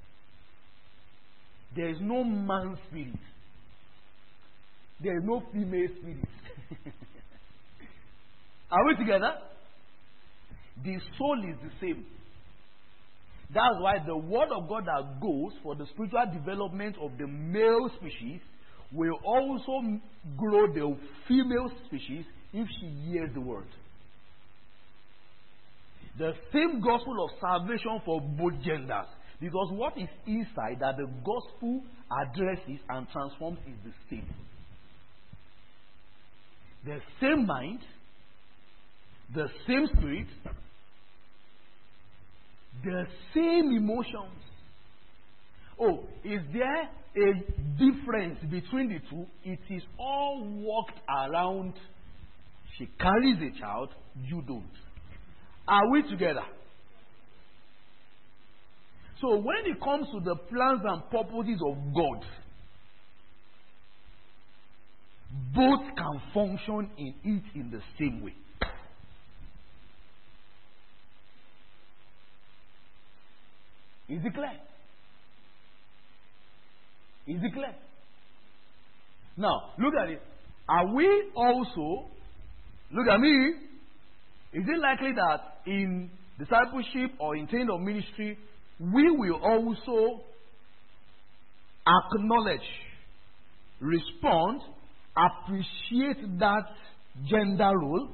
There is no man spirit. There is no female spirit. Are we together? The soul is the same. That's why the word of God that goes for the spiritual development of the male species will also grow the female species if she hears the word. The same gospel of salvation for both genders. Because what is inside that the gospel addresses and transforms is the same. The same mind, the same spirit, the same emotions. Oh, is there a difference between the two? It is all worked around. She carries a child, you don't. Are we together? So when it comes to the plans and purposes of God, both can function in it in the same way. Is it clear? Is it clear? Now, look at it. Are we also, look at me, is it likely that in discipleship or in training of ministry, we will also acknowledge, respond, appreciate that gender role?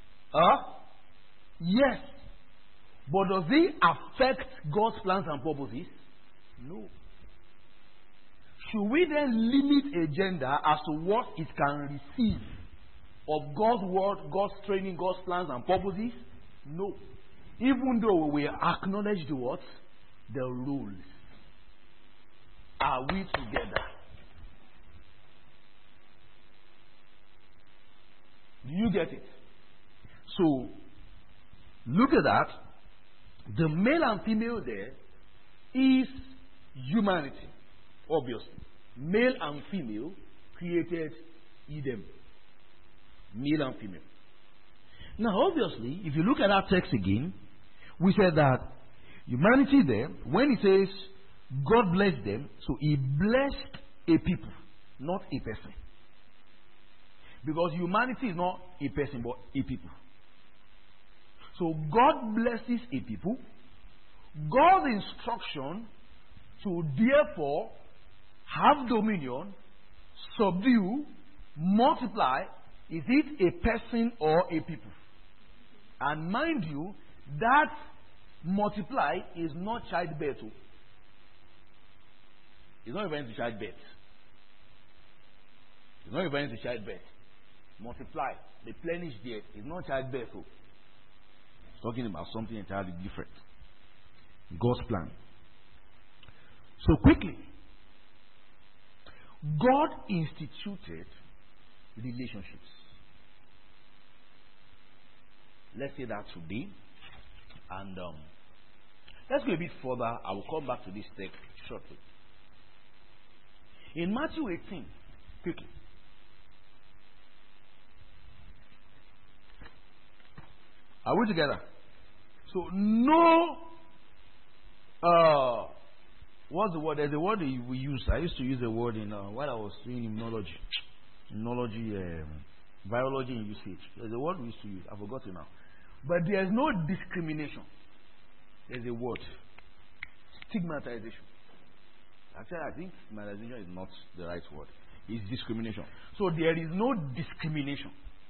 Yes. But does it affect God's plans and purposes? No. Should we then limit a gender as to what it can receive of God's word, God's training, God's plans and purposes? No. Even though we acknowledge the what? The rules. Are we together? Do you get it? So, look at that. The male and female there is humanity, obviously. Male and female created Eden. Male and female. Now, obviously, if you look at our text again, we said that humanity there, when it says God blessed them, so he blessed a people, not a person. Because humanity is not a person but a people. So God blesses a people. God's instruction to therefore have dominion, subdue, multiply, is it a person or a people? And mind you, that multiply is not childbirth. It's not referring to childbirth. It's not referring to childbirth. Multiply, replenish there is not childbirth. It's talking about something entirely different. God's plan. So quickly, God instituted relationships. Let's say that today. And let's go a bit further. I will come back to this text shortly. In Matthew 18, quickly. Are we together? So, no. What's the word? There's a word we use. I used to use the word in while I was doing immunology, biology in usage. There's a word we used to use. I forgot it now. But there's no discrimination. There's a word. Stigmatization. Actually, I think stigmatization is not the right word. It's discrimination. So there is no discrimination.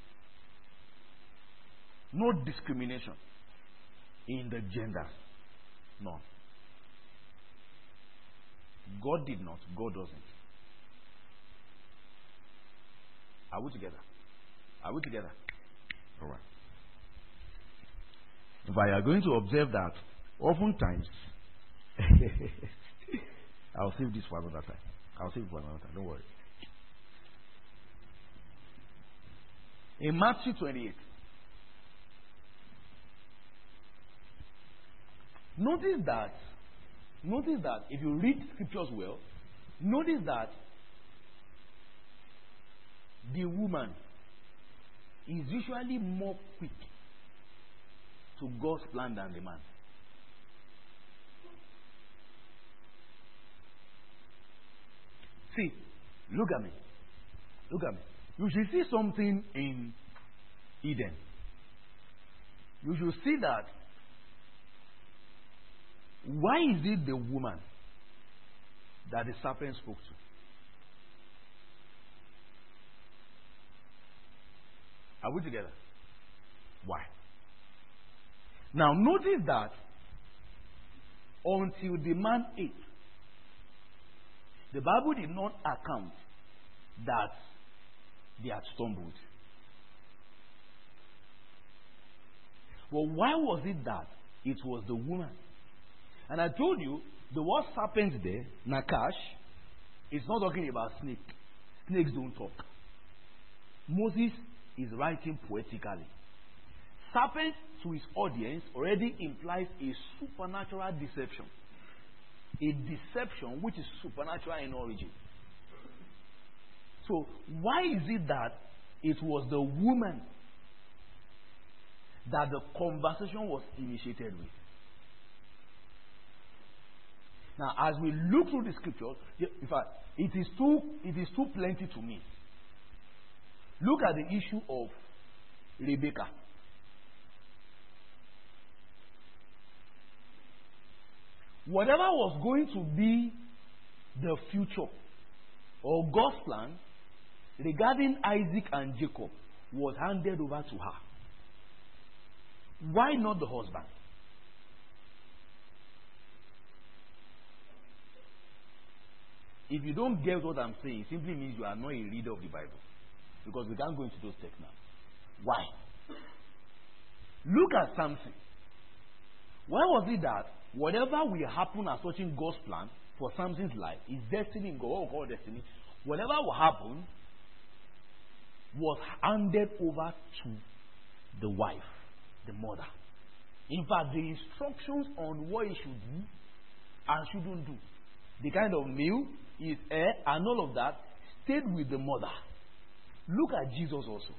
No discrimination in the genders. No. God did not. God doesn't. Are we together? Are we together? All right. But you are going to observe that oftentimes, I'll save this for another time. Don't worry. In Matthew 28, notice that if you read scriptures well, notice that the woman is usually more quick to God's plan than the man. See, look at me. You should see something in Eden. You should see that. Why is it the woman that the serpent spoke to? Are we together? Why? Now notice that until the man ate, the Bible did not account that they had stumbled. Well, why was it that it was the woman? And I told you, the word serpent there, Nakash, is not talking about snake. Snakes don't talk. Moses is writing poetically. Serpent to his audience already implies a supernatural deception. A deception which is supernatural in origin. So, why is it that it was the woman that the conversation was initiated with? Now, as we look through the scriptures, in fact, it is too plenty to me. Look at the issue of Rebecca. Whatever was going to be the future or God's plan regarding Isaac and Jacob was handed over to her. Why not the husband? If you don't get what I'm saying, it simply means you are not a reader of the Bible. Because we can't go into those texts now. Why? Look at Samson. Why was it that whatever will happen as touching God's plan for Samson's life, his destiny in God, what we call destiny, whatever will happen was handed over to the wife, the mother. In fact, the instructions on what he should do and shouldn't do, the kind of meal, his hair, and all of that, stayed with the mother. Look at Jesus also.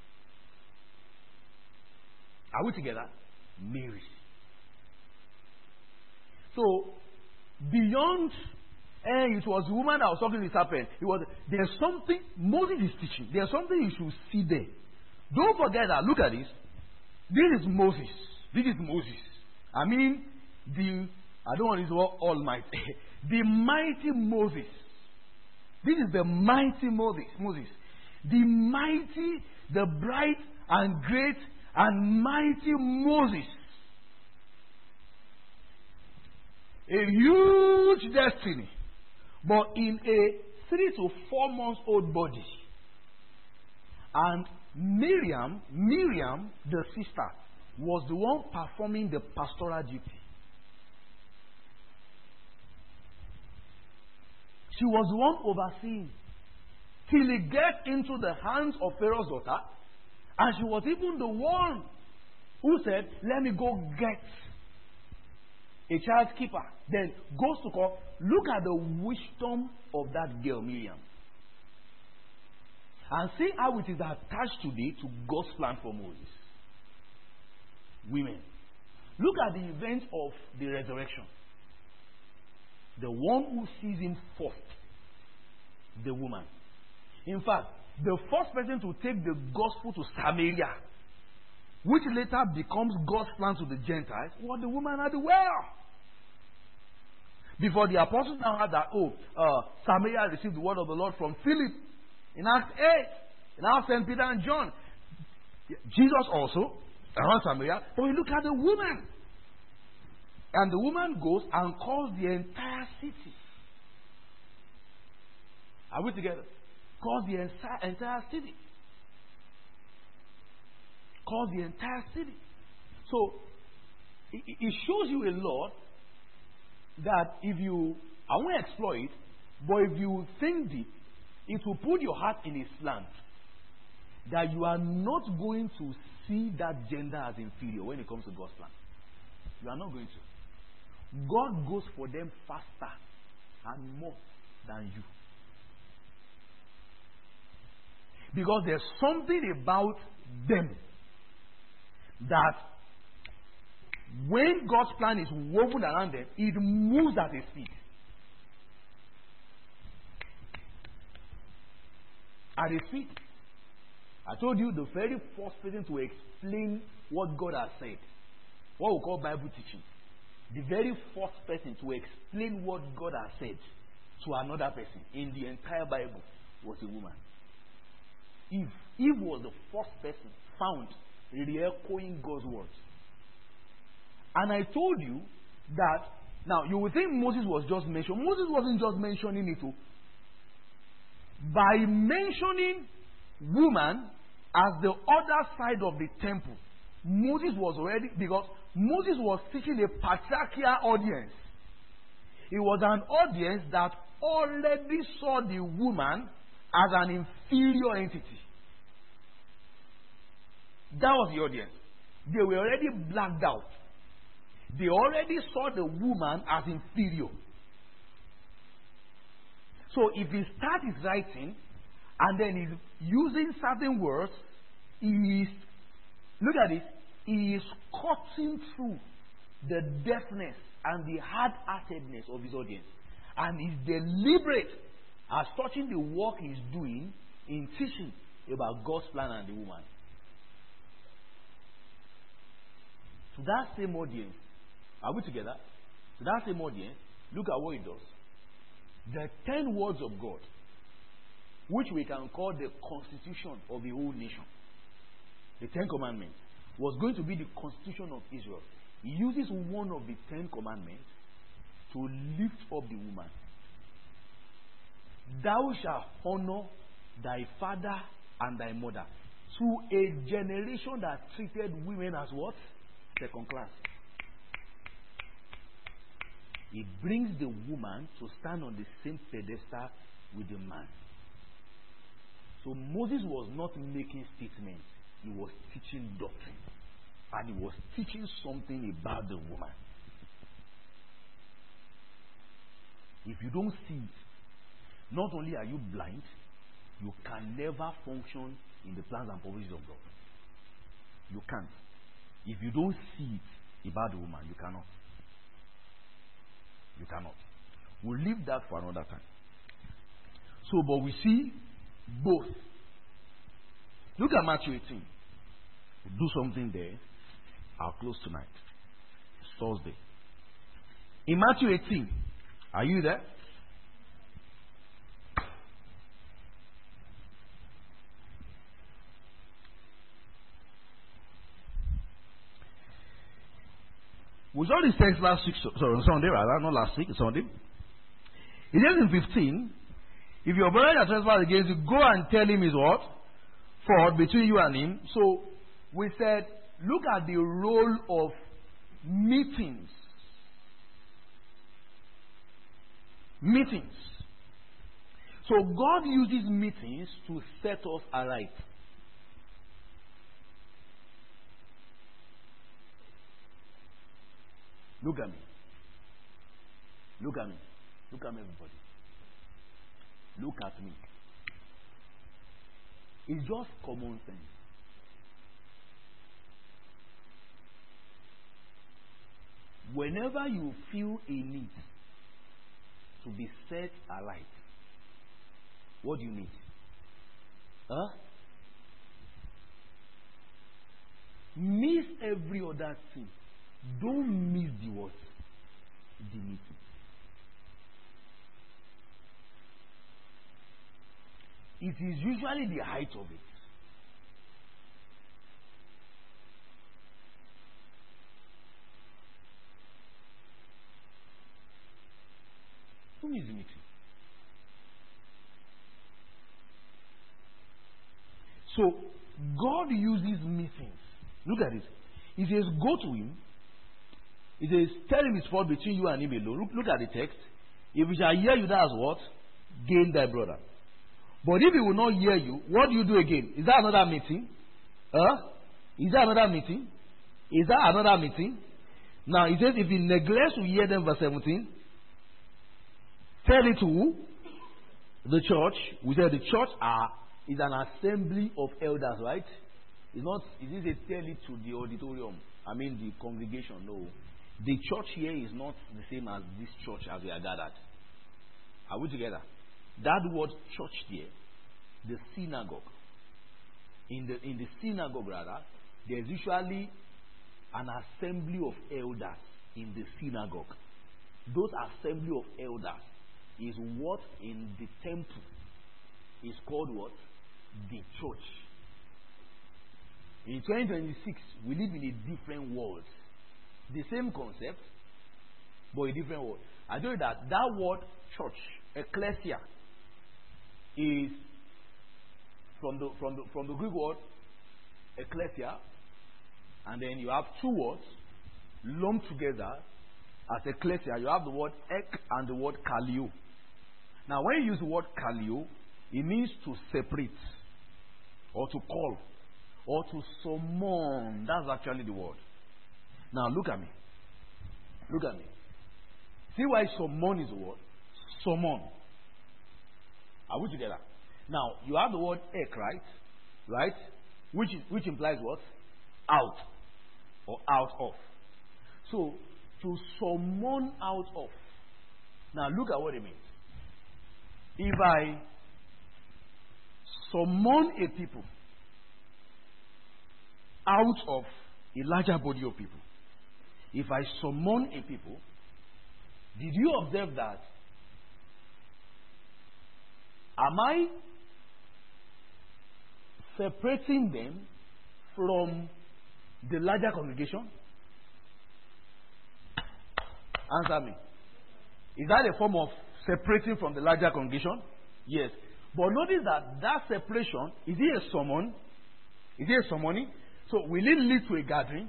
Are we together? Mary. So, beyond And it was the woman that was talking to the serpent. There's something Moses is teaching. There's something you should see there. Don't forget that. Look at this. This is Moses. This is Moses. I mean, I don't want to use the word almighty. The mighty Moses. This is the mighty Moses. The mighty, the bright and great and mighty Moses. A huge destiny. But in a 3 to 4 months old body. And Miriam, the sister, was the one performing the pastoral duty. She was the one overseeing. Till it gets into the hands of Pharaoh's daughter. And she was even the one who said, let me go get a child keeper. Then goes to court. Look at the wisdom of that girl, Miriam. And see how it is attached today to God's plan for Moses. Women. Look at the event of the resurrection. The one who sees him first. The woman. In fact, the first person to take the gospel to Samaria, which later becomes God's plan to the Gentiles, was the woman at the well. Before the apostles now had that, Samaria received the word of the Lord from Philip in Acts 8. And now sent Peter and John. Jesus also around Samaria. But we look at the woman. And the woman goes and calls the entire city. Are we together? Calls the entire city. Calls the entire city. So, it shows you a lot that if you, I won't explore it, but if you think deep, it will put your heart in a slant that you are not going to see that gender as inferior when it comes to God's plan. You are not going to. God goes for them faster and more than you. Because there's something about them that when God's plan is woven around them, it moves at a speed. At a speed. I told you the very first person to explain what God has said, what we call Bible teaching, the very first person to explain what God has said to another person in the entire Bible was a woman. Eve was the first person found re-echoing God's words. And I told you that, now you would think Moses was just mentioned. Moses wasn't just mentioning it. By mentioning woman as the other side of the temple, Moses was already, because Moses was teaching a patriarchal audience. It was an audience that already saw the woman as an inferior entity. That was the audience. They were already blacked out. They already saw the woman as inferior. So if he starts his writing and then he's using certain words, he is, look at it, he is cutting through the deafness and the hard-heartedness of his audience. And he's deliberate as touching the work he's doing in teaching about God's plan and the woman. To that same audience, are we together? To that same audience, look at what it does. The 10 words of God, which we can call the constitution of the whole nation, the 10 commandments, was going to be the constitution of Israel. He uses one of the 10 commandments to lift up the woman. Thou shalt honor thy father and thy mother. To a generation that treated women as what? Second class. It brings the woman to stand on the same pedestal with the man. So Moses was not making statements. He was teaching doctrine. And he was teaching something about the woman. If you don't see it, not only are you blind, you can never function in the plans and purposes of God. You can't. If you don't see it about the woman, you cannot. You cannot. We'll leave that for another time. So, but we see both. Look at Matthew 18. We'll do something there. I'll close tonight. It's Thursday. In Matthew 18, are you there? We saw this text last week, sorry, on Sunday, rather, not last week, Sunday. It says in 15, if your brother has trespassed against you, go and tell him his what? Fault between you and him. So, we said, look at the role of meetings. Meetings. So, God uses meetings to set us aright. Look at me. Look at me. Look at me, everybody. Look at me. It's just common sense. Whenever you feel a need to be set aright, what do you need? Miss every other thing. Don't miss the what? The meeting. It is usually the height of it. Don't miss the meeting. So, God uses meetings. Look at this. He says, go to him. He says, tell him his fault between you and him alone. Look at the text. If he shall hear you, that's what? Gain thy brother. But if he will not hear you, what do you do again? Is that another meeting? Is that another meeting? Is that another meeting? Now, he says, if he neglects to hear them, verse 17, tell it to who? The church. We said the church is an assembly of elders, right? It's not, it is a tell it to the auditorium. I mean the congregation, no. The church here is not the same as this church as we are gathered. Are we together? That word church there, the synagogue. In the synagogue rather, there's usually an assembly of elders in the synagogue. Those assembly of elders is what in the temple is called what? The church. In 2026, we live in a different world. The same concept, but a different world. I told you that word church, ecclesia, is from the Greek word ecclesia, and then you have two words lumped together as ecclesia. You have the word ek and the word kalio. Now, when you use the word kalio, it means to separate, or to call, or to summon. That's actually the word. Now, look at me. Look at me. See why summon is the word? Summon. Are we together? Now, you have the word ek, right? Right? Which implies what? Out. Or out of. So, to summon out of. Now, look at what it means. If I summon a people out of a larger body of people, if I summon a people, did you observe that? Am I separating them from the larger congregation? Answer me. Is that a form of separating from the larger congregation? Yes. But notice that separation, is it a summon? Is it a summoning? So will it lead to a gathering?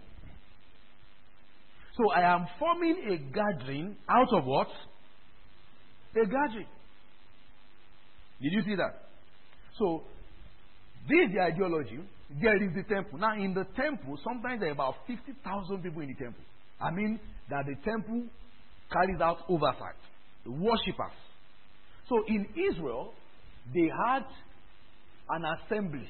So I am forming a gathering out of what? A gathering. Did you see that? So this is the ideology. There is the temple. Now in the temple, sometimes there are about 50,000 people in the temple. I mean that the temple carries out oversight. The worshippers. So in Israel, they had an assembly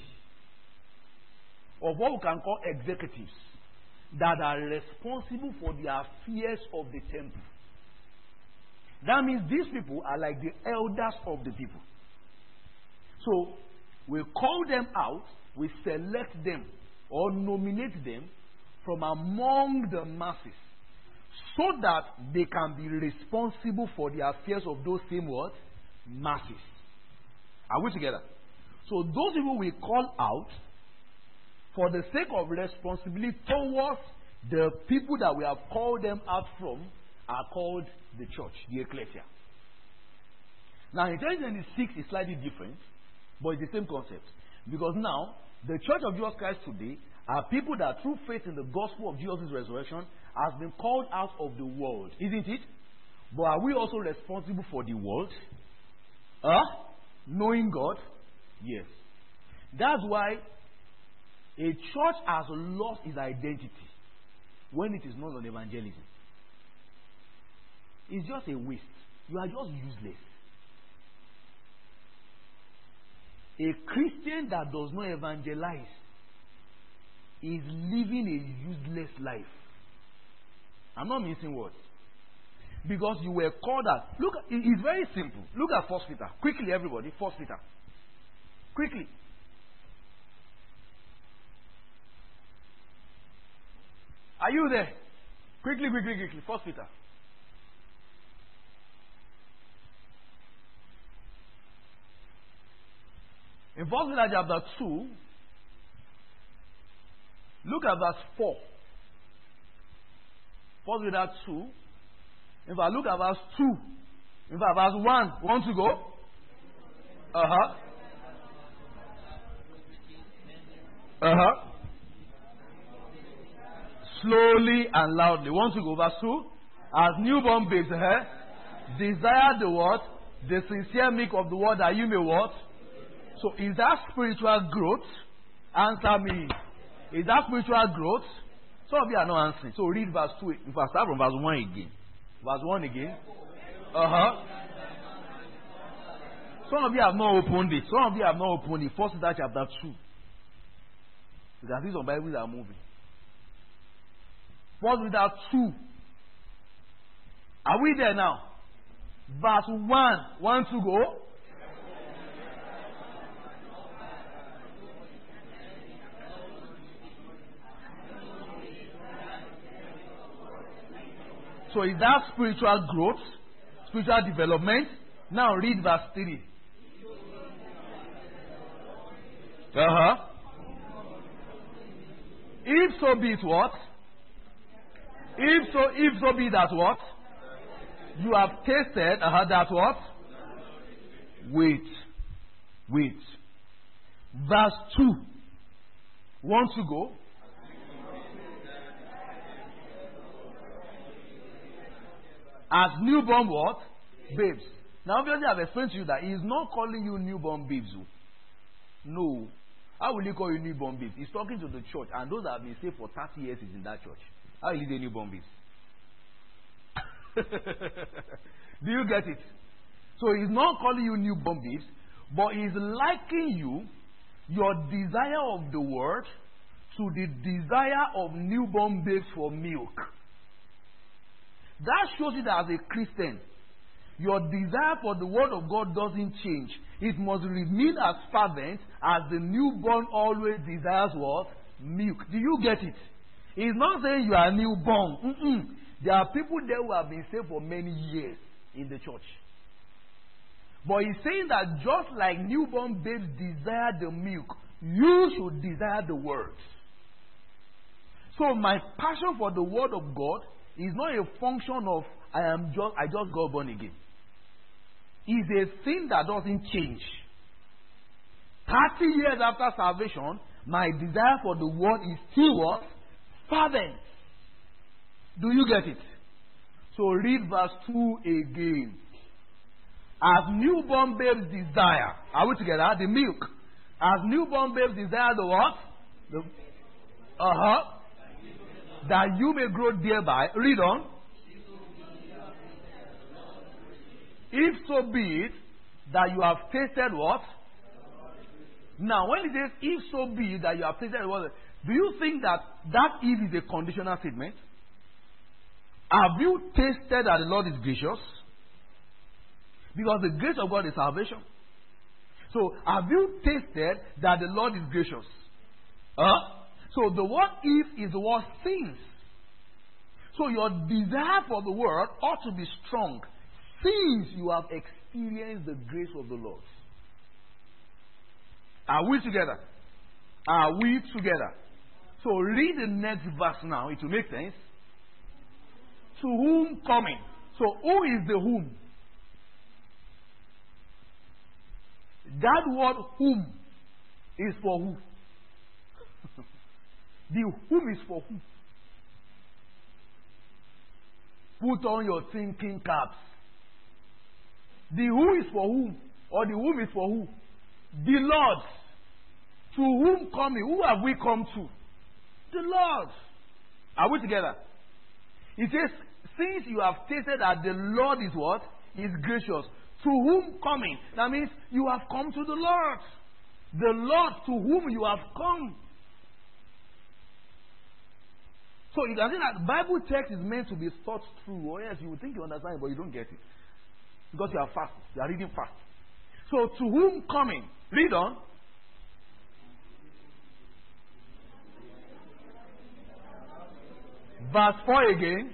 of what we can call executives that are responsible for the affairs of the temple. That means these people are like the elders of the people. So, we call them out, we select them or nominate them from among the masses so that they can be responsible for the affairs of those same what? Masses. Are we together? So those people we call out for the sake of responsibility towards the people that we have called them out from are called the church, the ecclesia. Now in 2026 is slightly different, but it's the same concept. Because now, the church of Jesus Christ today are people that through faith in the gospel of Jesus' resurrection has been called out of the world, isn't it? But are we also responsible for the world? Knowing God? Yes. That's why a church has lost its identity when it is not on evangelism. It's just a waste. You are just useless. A Christian that does not evangelize is living a useless life. I'm not missing words. Because you were called out. Look, it's very simple. Look at 1 Peter. Quickly, everybody. 1 Peter. Quickly. Are you there? Quickly. 1 Peter. In 1 Peter chapter 2, look at verse 4. 1 Peter 2. In fact, look at verse 2. In fact, verse 1. Want to go? Slowly and loudly. Want to go? Verse 2. As newborn babes, desire the what? The sincere milk of the word that you may what? So is that spiritual growth? Answer me. Is that spiritual growth? Some of you are not answering. So read verse 2. In fact, start from verse 1 again. Verse 1 again. Some of you have not opened it. Some of you have not opened it. 1 Peter chapter 2. You can see some Bibles are moving. 1 Peter 2. Are we there now? Verse 1. 1 to go. So is that spiritual growth, spiritual development? Now read verse 3. If so be it what? If so be that what? You have tasted, that what? Wait. Verse 2. Want to go? As newborn what? Babes. Now obviously I've explained to you that he is not calling you newborn babes. No. How will he call you newborn babes? He's talking to the church, and those that have been saved for 30 years is in that church. How will he say newborn babes? Do you get it? So he's not calling you newborn babes, but he's likening you, your desire of the word, to the desire of newborn babes for milk. That shows you that as a Christian, your desire for the word of God doesn't change. It must remain as fervent as the newborn always desires what? Milk. Do you get it? He's not saying you are newborn. There are people there who have been saved for many years in the church. But he's saying that just like newborn babes desire the milk, you should desire the word. So my passion for the word of God is not a function of I just got born again. It's a thing that doesn't change. 30 years after salvation, my desire for the word is still what? Fervent. Do you get it? So read verse 2 again. As newborn babes desire. Are we together? The milk. As newborn babes desire the what? That you may grow thereby. Read on. If so be it that you have tasted what? Now, when it says, if so be it that you have tasted what, do you think that if is a conditional statement? Have you tasted that the Lord is gracious? Because the grace of God is salvation. So, have you tasted that the Lord is gracious? So, the word if is the word since. So, your desire for the word ought to be strong since you have experienced the grace of the Lord. Are we together? Are we together? So, read the next verse now. It will make sense. To whom coming? So, who is the whom? That word whom is for who? The whom is for who? Put on your thinking caps. The who is for whom? Or the whom is for who? The Lord. To whom coming? Who have we come to? The Lord. Are we together? It says, since you have tasted that the Lord is what? Is gracious. To whom coming? That means you have come to the Lord. The Lord to whom you have come. So you can see that the Bible text is meant to be thought through. Or yes, you would think you understand it, but you don't get it. Because you are fast. You are reading fast. So to whom coming? Read on. Verse 4 again.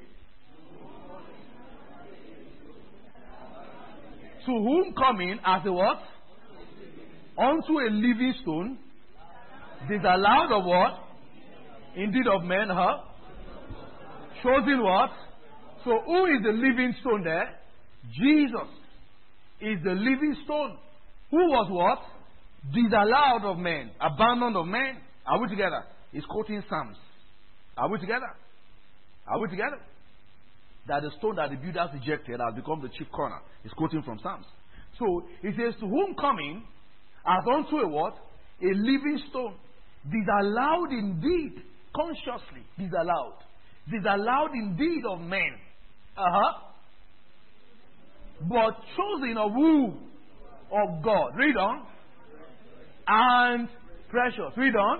To whom coming as a what? Unto a living stone. Disallowed of what? Indeed of men, chosen what? So who is the living stone there? Jesus is the living stone. Who was what? Disallowed of men, abandoned of men. Are we together? He's quoting Psalms. Are we together? Are we together? That the stone that the builders rejected has become the chief corner. He's quoting from Psalms. So he says, to whom coming as unto a what? A living stone. Disallowed indeed, consciously disallowed. Disallowed indeed of men. But chosen of who? Of God. Read on. And precious. Read on.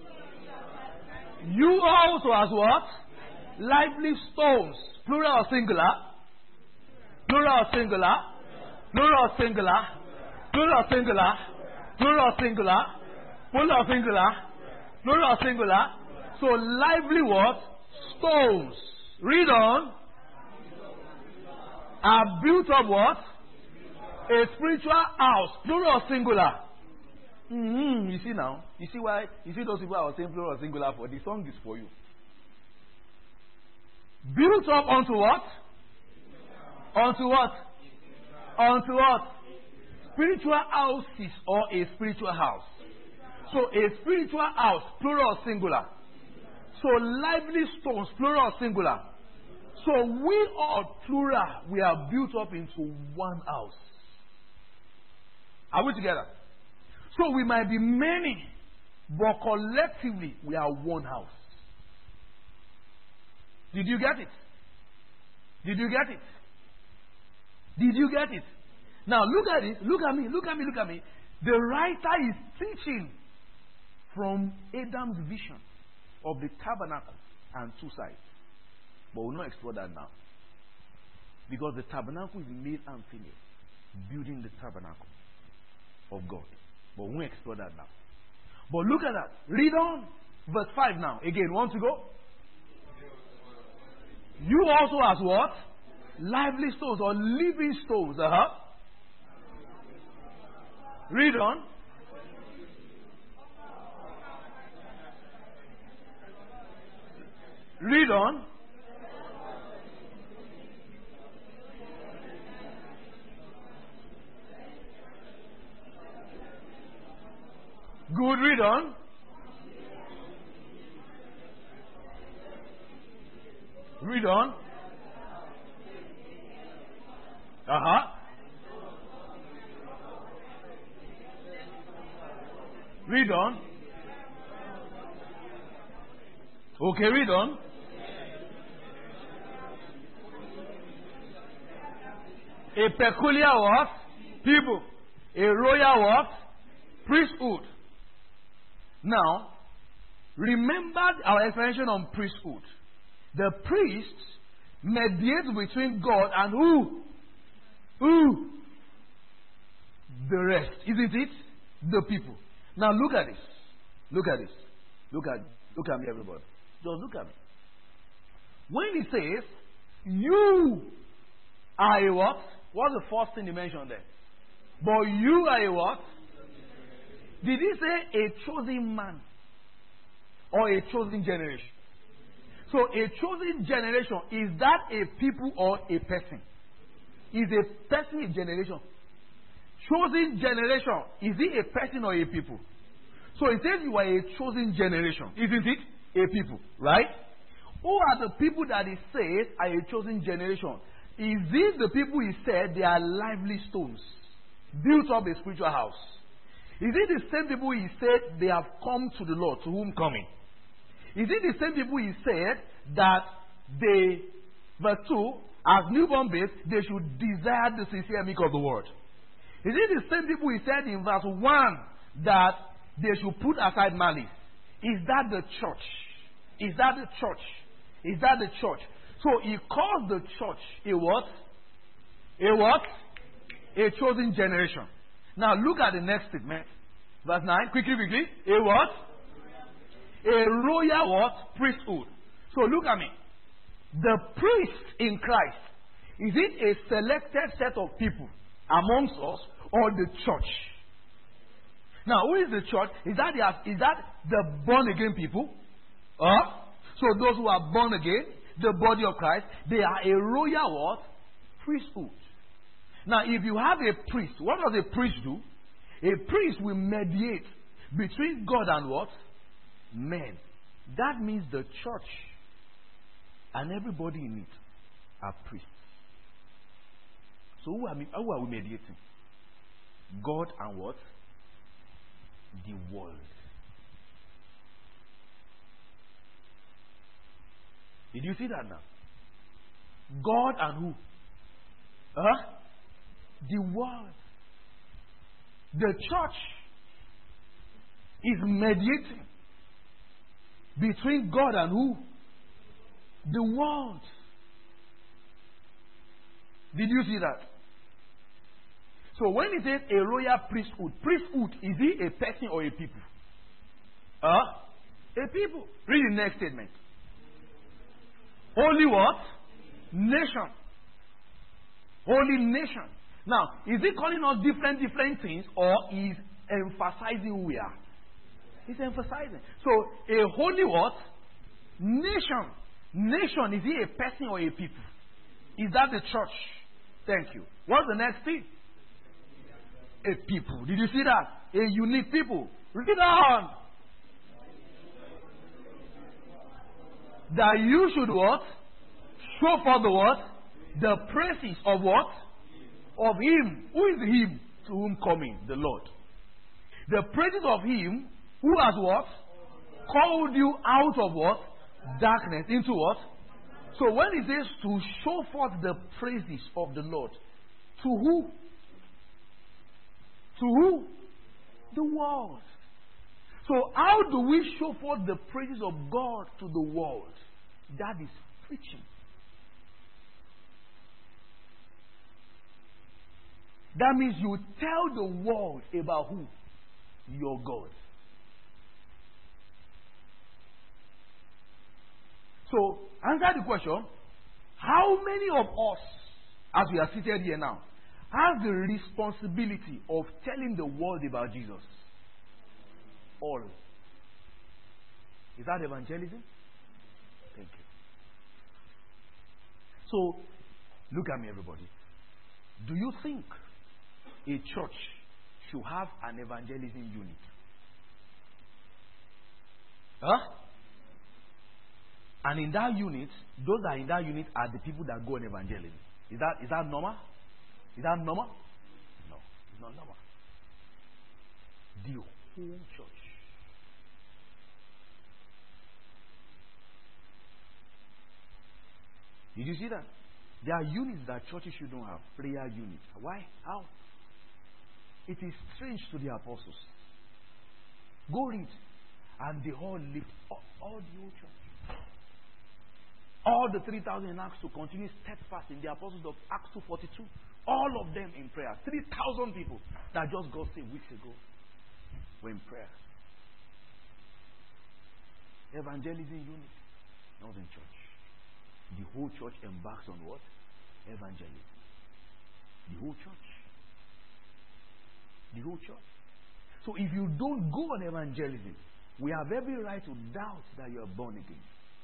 You also as what? Lively stones. Plural or singular? Plural or singular? Plural or singular? Plural or singular? Plural or singular? Plural or singular? Plural or singular? So lively what? Stones. Read on. Are built of what? A spiritual house. Plural or singular? You see now? You see why? You see those people I was saying plural or singular for? The song is for you. Built up onto what? Onto what? Onto what? Spiritual houses or a spiritual house. So a spiritual house, plural or singular. So lively stones, plural or singular. So we are plural. We are built up into one house. Are we together? So we might be many, but collectively we are one house. Did you get it? Did you get it? Did you get it? Now look at it. Look at me. Look at me. Look at me. The writer is teaching from Adam's vision of the tabernacle and two sides. But we'll not explore that now. Because the tabernacle is male and female. Building the tabernacle of God. But we won't explore that now. But look at that. Read on. Verse 5 now. Again, want to go? You also as what? Lively stones or living stones. Read on. Read on. Good, read on. Read on. Read on. Okay, read on. A peculiar what? People. A royal what? Priesthood. Now, remember our explanation on priesthood. The priests mediate between God and who? Who? the rest. Isn't it? The people. Now look at this. Look at this. Look at me, everybody. Just look at me. When he says, you are a what? What's the first thing he mentioned there? But you are a what? Did he say a chosen man? Or a chosen generation? So a chosen generation, is that a people or a person? Is a person a generation? Chosen generation, is it a person or a people? So it says you are a chosen generation, isn't it? A people, right? Who are the people that he says are a chosen generation? Is it the people he said they are lively stones, built up a spiritual house? Is it the same people he said they have come to the Lord, to whom coming? Is it the same people he said that they, verse 2, as newborn babes, they should desire the sincere milk of the word? Is it the same people he said in verse 1 that they should put aside malice? Is that the church? Is that the church? Is that the church? So he calls the church a what? A what? A chosen generation. Now look at the next statement. Verse 9. Quickly. A what? A royal what? Priesthood. So look at me. The priest in Christ, is it a selected set of people amongst us or the church? Now, who is the church? Is that the born again people? So those who are born again, the body of Christ, they are a royal what? Priesthood. Now, if you have a priest, what does a priest do? A priest will mediate between God and what? Men. That means the church and everybody in it are priests. So who are we mediating? God and what? The world. Did you see that now? God and who? The world. The church is mediating between God and who? The world. Did you see that? So when it says a royal priesthood, is it a person or a people? A people. Read the next statement. Holy what? Nation. Holy nation. Now, is he calling us different things, or is emphasizing who we are? He's emphasizing. So, a holy what? Nation. Nation, is he a person or a people? Is that the church? Thank you. What's the next thing? A people. Did you see that? A unique people. Read on. That you should what? Show for the what? The praises of what? Of him. Who is him? To whom coming? The Lord. The praises of him who has what? Called you out of what? Darkness into what? So when it says to show forth the praises of the Lord, to who? To who? The world. So how do we show forth the praises of God to the world? That is preaching. That means you tell the world about who? Your God. So, answer the question, how many of us, as we are seated here now, have the responsibility of telling the world about Jesus? All. Is that evangelism? Thank you. So, look at me, everybody. Do you think a church should have an evangelism unit? And in that unit, those that are in that unit are the people that go on evangelism. Is that normal? Is that normal? No, it's not normal. The whole church. Did you see that? There are units that churches shouldn't have. Prayer units. Why? How? It is strange to the apostles. Go read. And they all lived all the whole church. All the 3,000 in Acts 2 continue steadfast in the apostles of Acts 2:42. All of them in prayer. 3,000 people that just got saved weeks ago were in prayer. Evangelism unit, not in church. The whole church embarks on what? Evangelism. The whole church. The whole church. So if you don't go on evangelism, we have every right to doubt that you are born again.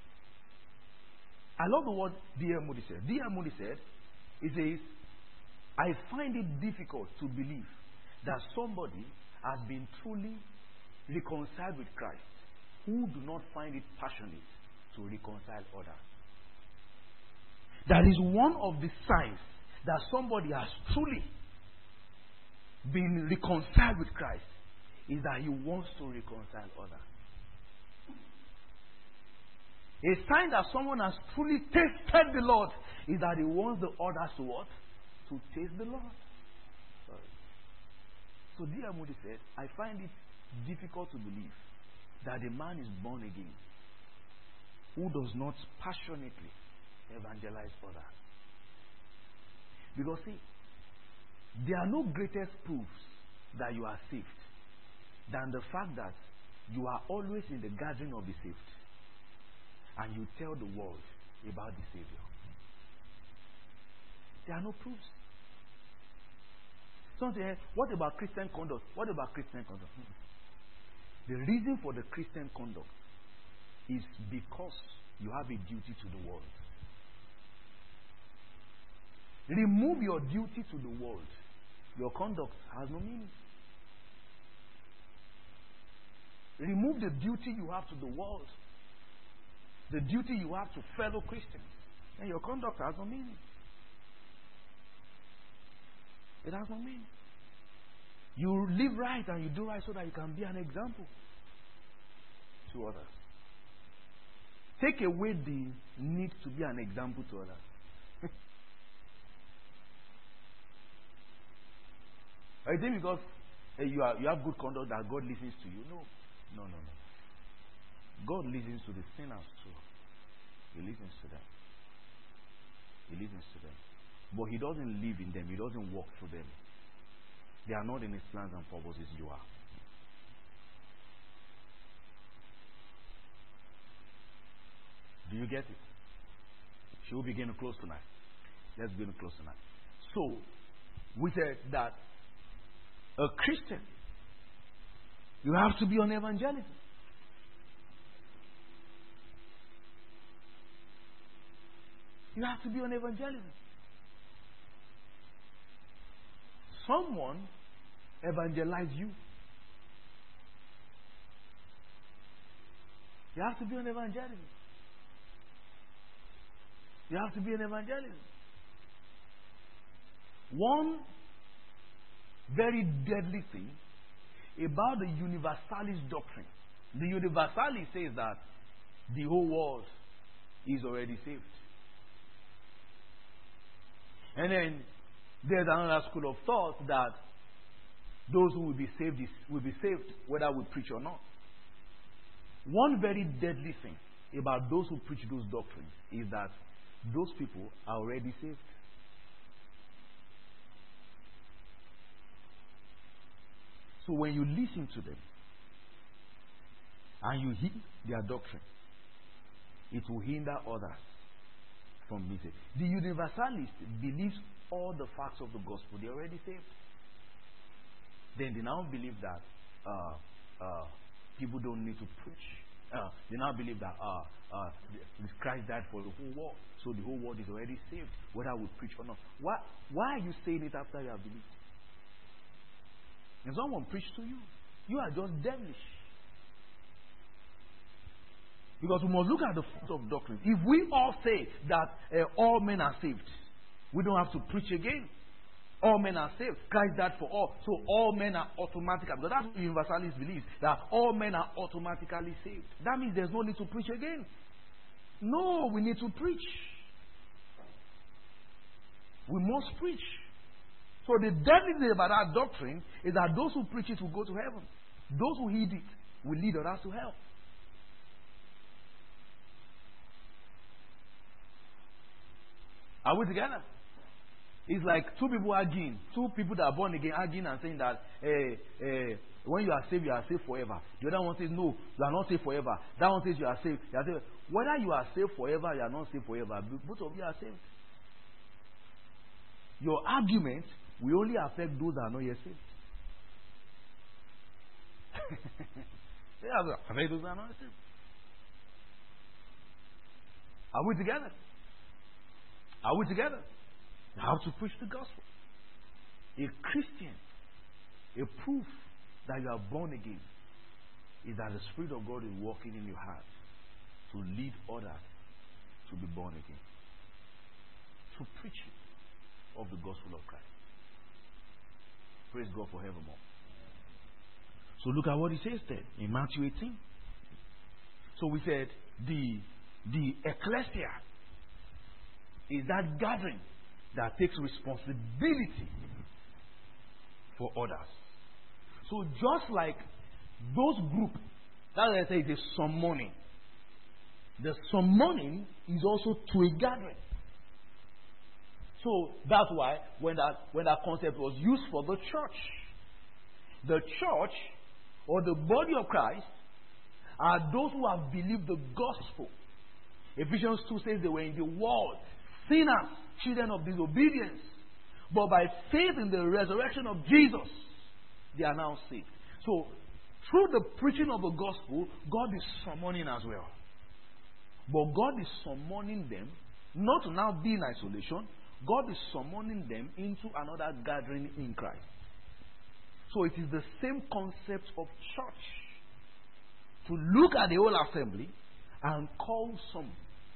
I love the word D.L. Moody said. D.L. Moody said, he says, I find it difficult to believe that somebody has been truly reconciled with Christ who do not find it passionate to reconcile others. That is one of the signs that somebody has truly been reconciled with Christ, is that he wants to reconcile others. A sign that someone has truly tasted the Lord is that he wants the others to what? To taste the Lord. Sorry. So D.L. Moody said, I find it difficult to believe that a man is born again who does not passionately evangelize others. Because see, there are no greatest proofs that you are saved than the fact that you are always in the gathering of the saved and you tell the world about the Savior. There are no proofs. Some say, what about Christian conduct? What about Christian conduct? The reason for the Christian conduct is because you have a duty to the world. Remove your duty to the world, your conduct has no meaning. Remove the duty you have to the world, the duty you have to fellow Christians, and your conduct has no meaning. It has no meaning. You live right and you do right so that you can be an example to others. Take away the need to be an example to others. I think because you have good conduct that God listens to you. No. God listens to the sinners too. He listens to them. He listens to them. But He doesn't live in them. He doesn't walk through them. They are not in His plans and purposes. You are. Do you get it? Should we begin to close tonight? Let's begin to close tonight. So, we said that a Christian, you have to be on evangelism. You have to be on evangelism. Someone evangelize you. You have to be on evangelism. You have to be an evangelism. One very deadly thing about the universalist doctrine. The universalist says that the whole world is already saved. And then there's another school of thought that those who will be saved whether we preach or not. One very deadly thing about those who preach those doctrines is that those people are already saved. So when you listen to them and you hear their doctrine, it will hinder others from being saved. The universalist believes all the facts of the gospel. They are already saved. Then they now believe that people don't need to preach. They now believe that Christ died for the whole world, so the whole world is already saved, whether we preach or not. Why are you saying it after you have believed? And someone preached to you, you are just devilish. Because we must look at the fruit of doctrine. If we all say that all men are saved, we don't have to preach again. All men are saved. Christ died for all. So all men are automatically. Because that's what universalists believe. That all men are automatically saved. That means there's no need to preach again. No, we need to preach. We must preach. So the deadly thing about that doctrine is that those who preach it will go to heaven. Those who heed it will lead others to hell. Are we together? It's like two people arguing, two people that are born again arguing and saying that when you are saved forever. The other one says, no, you are not saved forever. That one says you are saved. You are saved. Whether you are saved forever, you are not saved forever, both of you are saved. Your argument will only affect those that are not yet saved. They affect those that are not yet saved. Are we together? Are we together? You have to preach the gospel. A Christian, a proof that you are born again, is that the Spirit of God is working in your heart to lead others to be born again. To preach of the gospel of Christ. Praise God forevermore. So look at what he says there in Matthew 18. So we said the ecclesia is that gathering that takes responsibility for others. So just like those groups, that's why I say it is summoning. The summoning is also to a gathering. So that's why when that concept was used for the church or the body of Christ are those who have believed the gospel. Ephesians 2 says they were in the world, sinners, children of disobedience. But by faith in the resurrection of Jesus, they are now saved. So, through the preaching of the gospel, God is summoning as well. But God is summoning them not to now be in isolation. God is summoning them into another gathering in Christ. So it is the same concept of church. To look at the whole assembly and call some.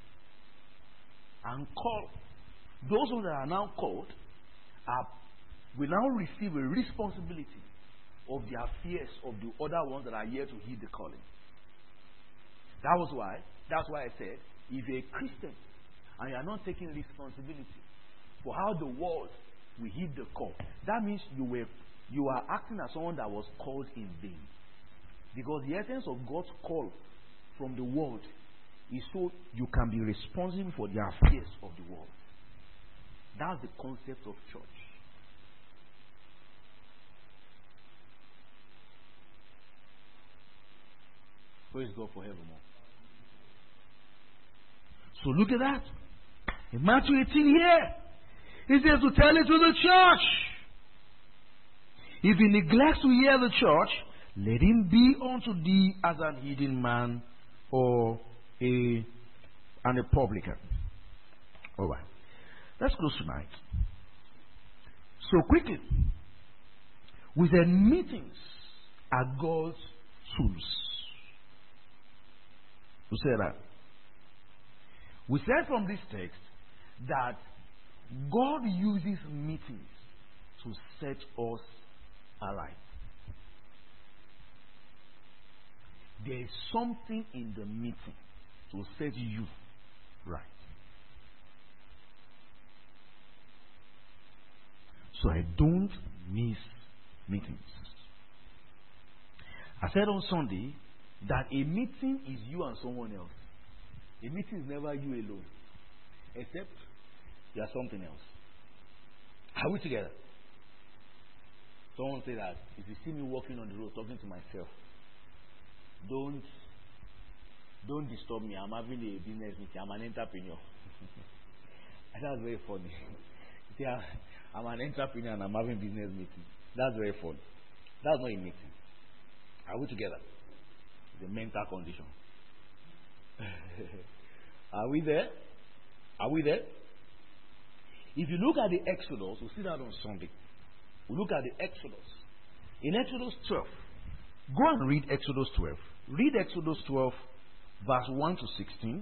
And call those who are now called will now receive a responsibility of the affairs of the other ones that are here to heed the calling. That's why I said, if you're a Christian and you are not taking responsibility for how the world will heed the call, that means you are acting as someone that was called in vain. Because the essence of God's call from the world is so you can be responsible for the affairs of the world. That's the concept of church. Praise God forevermore. So look at that. In Matthew 18 here, he says to tell it to the church. If he neglects to hear the church, let him be unto thee as an hidden man or an publican. All right. Let's close tonight. So quickly, we said meetings are God's tools. We said that. We said from this text that God uses meetings to set us alight. There is something in the meeting to set you right. So I don't miss meetings. I said on Sunday that a meeting is you and someone else. A meeting is never you alone. Except you are something else. Are we together? Someone say that if you see me walking on the road talking to myself, don't disturb me. I'm having a business meeting. I'm an entrepreneur. That's very funny. See, I'm an entrepreneur and I'm having business meeting. That's very funny. That's not a meeting. Are we together? It's a mental condition. Are we there? Are we there? If you look at the Exodus, we'll see that on Sunday. We look at the Exodus. In Exodus 12, go and read Exodus 12. Read Exodus 12, verse 1 to 16.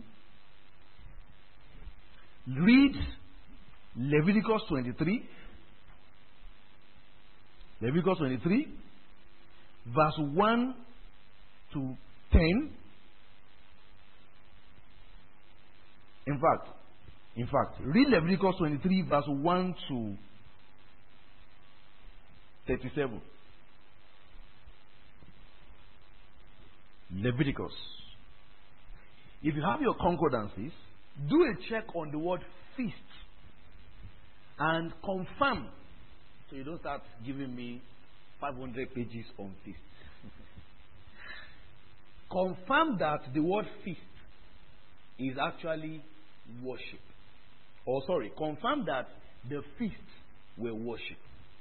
Read Leviticus 23. Leviticus 23, verse 1 to 10. In fact, read Leviticus 23, verse 1 to 37. Leviticus. If you have your concordances, do a check on the word feast and confirm. So you don't start giving me 500 pages on feast. Confirm that the word feast is actually worship. Or sorry, confirm that the feasts were worship.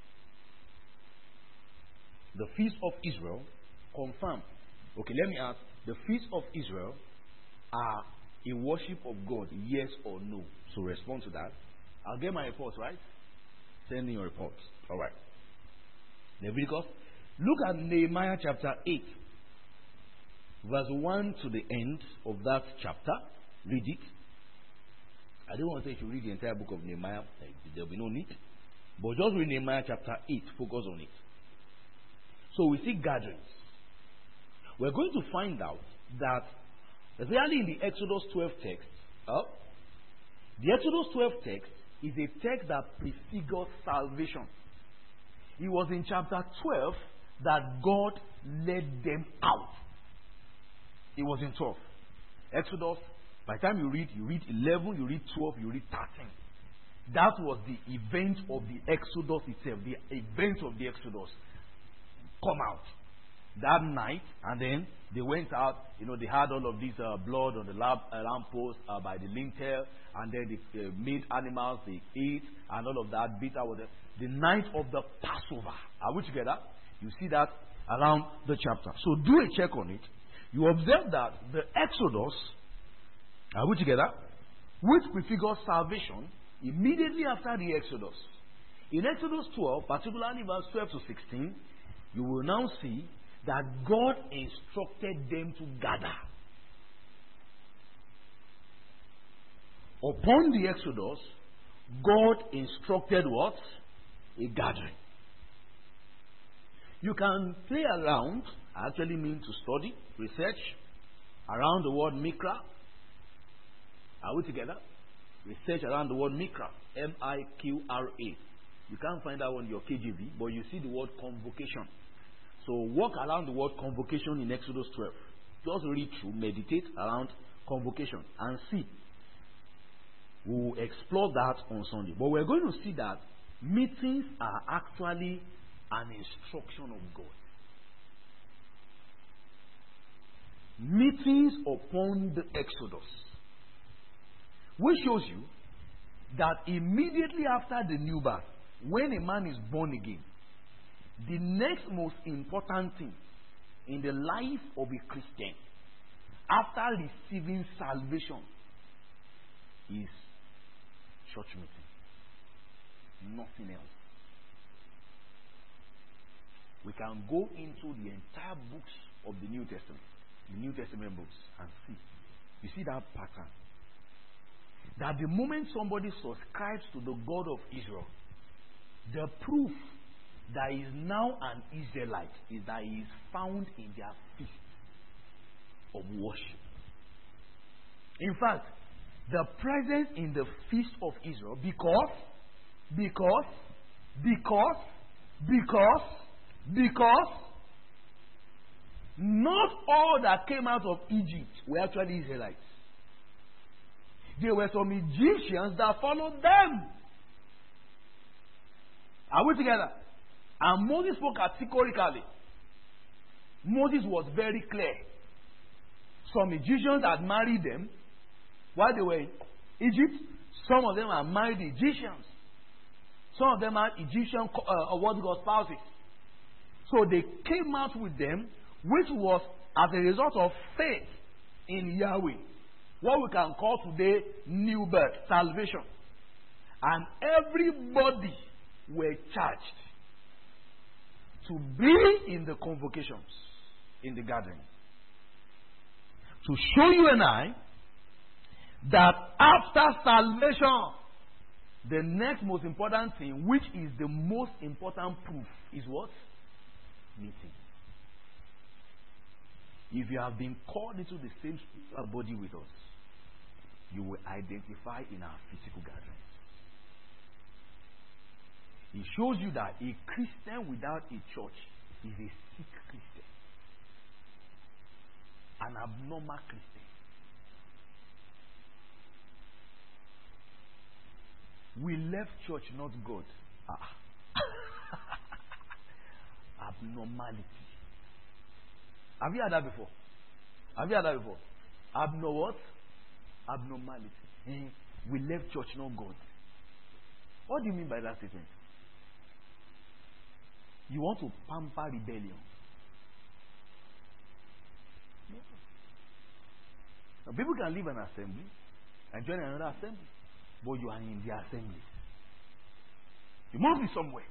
The feast of Israel, confirm. Okay, let me ask, the feast of Israel are a worship of God, yes or no? So respond to that. I'll get my report, right? Send me your report. All right. Leviticus. Look at Nehemiah chapter 8, verse 1 to the end of that chapter. Read it. I don't want to say you should read the entire book of Nehemiah. There will be no need. But just read Nehemiah chapter 8. Focus on it. So we see gatherings. We're going to find out that, especially in the Exodus 12 text, the Exodus 12 text is a text that prefigures salvation. It was in chapter 12 that God led them out. It was in 12. Exodus, by the time you read 11, you read 12, you read 13. That was the event of the Exodus itself. The event of the Exodus come out that night, and then they went out. They had all of this blood on the lamppost by the lintel, and then they made animals, they ate, and all of that. Bitter was the night of the Passover. Are we together? You see that around the chapter. So do a check on it. You observe that the Exodus, are we together, which prefigures salvation, immediately after the Exodus. In Exodus 12, particularly verse 12 to 16, you will now see that God instructed them to gather. Upon the Exodus, God instructed what? A gathering. You can play around, I actually mean to study, research, around the word Mikra. Are we together? Research around the word Mikra. M-I-Q-R-A. You can't find that one in your KJV, but you see the word convocation. So walk around the word convocation in Exodus 12. Just read through, meditate around convocation and see. We'll explore that on Sunday. But we're going to see that meetings are actually an instruction of God. Meetings upon the Exodus. Which shows you that immediately after the new birth, when a man is born again, the next most important thing in the life of a Christian after receiving salvation is church meeting. Nothing else. We can go into the entire books of the New Testament, the New Testament books, and see. You see that pattern. That the moment somebody subscribes to the God of Israel, the proof that he is now an Israelite is that he is found in their feast of worship. In fact, the presence in the feast of Israel, because not all that came out of Egypt were actually Israelites. There were some Egyptians that followed them. Are we together? And Moses spoke categorically. Moses was very clear. Some Egyptians had married them while they were in Egypt. Some of them had married Egyptians. Some of them had Egyptian spouses. So they came out with them, which was as a result of faith in Yahweh. What we can call today new birth, salvation. And everybody were charged to be in the convocations, in the gathering. To show you and I that after salvation, the next most important thing, which is the most important proof, is what? Meeting. If you have been called into the same spiritual body with us, you will identify in our physical gatherings. It shows you that a Christian without a church is a sick Christian, an abnormal Christian. We left church, not God. Abnormality. Have you heard that before? Have you heard that before? What? Abnormality. We left church, not God. What do you mean by that statement? You want to pamper rebellion. No. Now, people can leave an assembly and join another assembly, but you are in the assembly. You must be somewhere.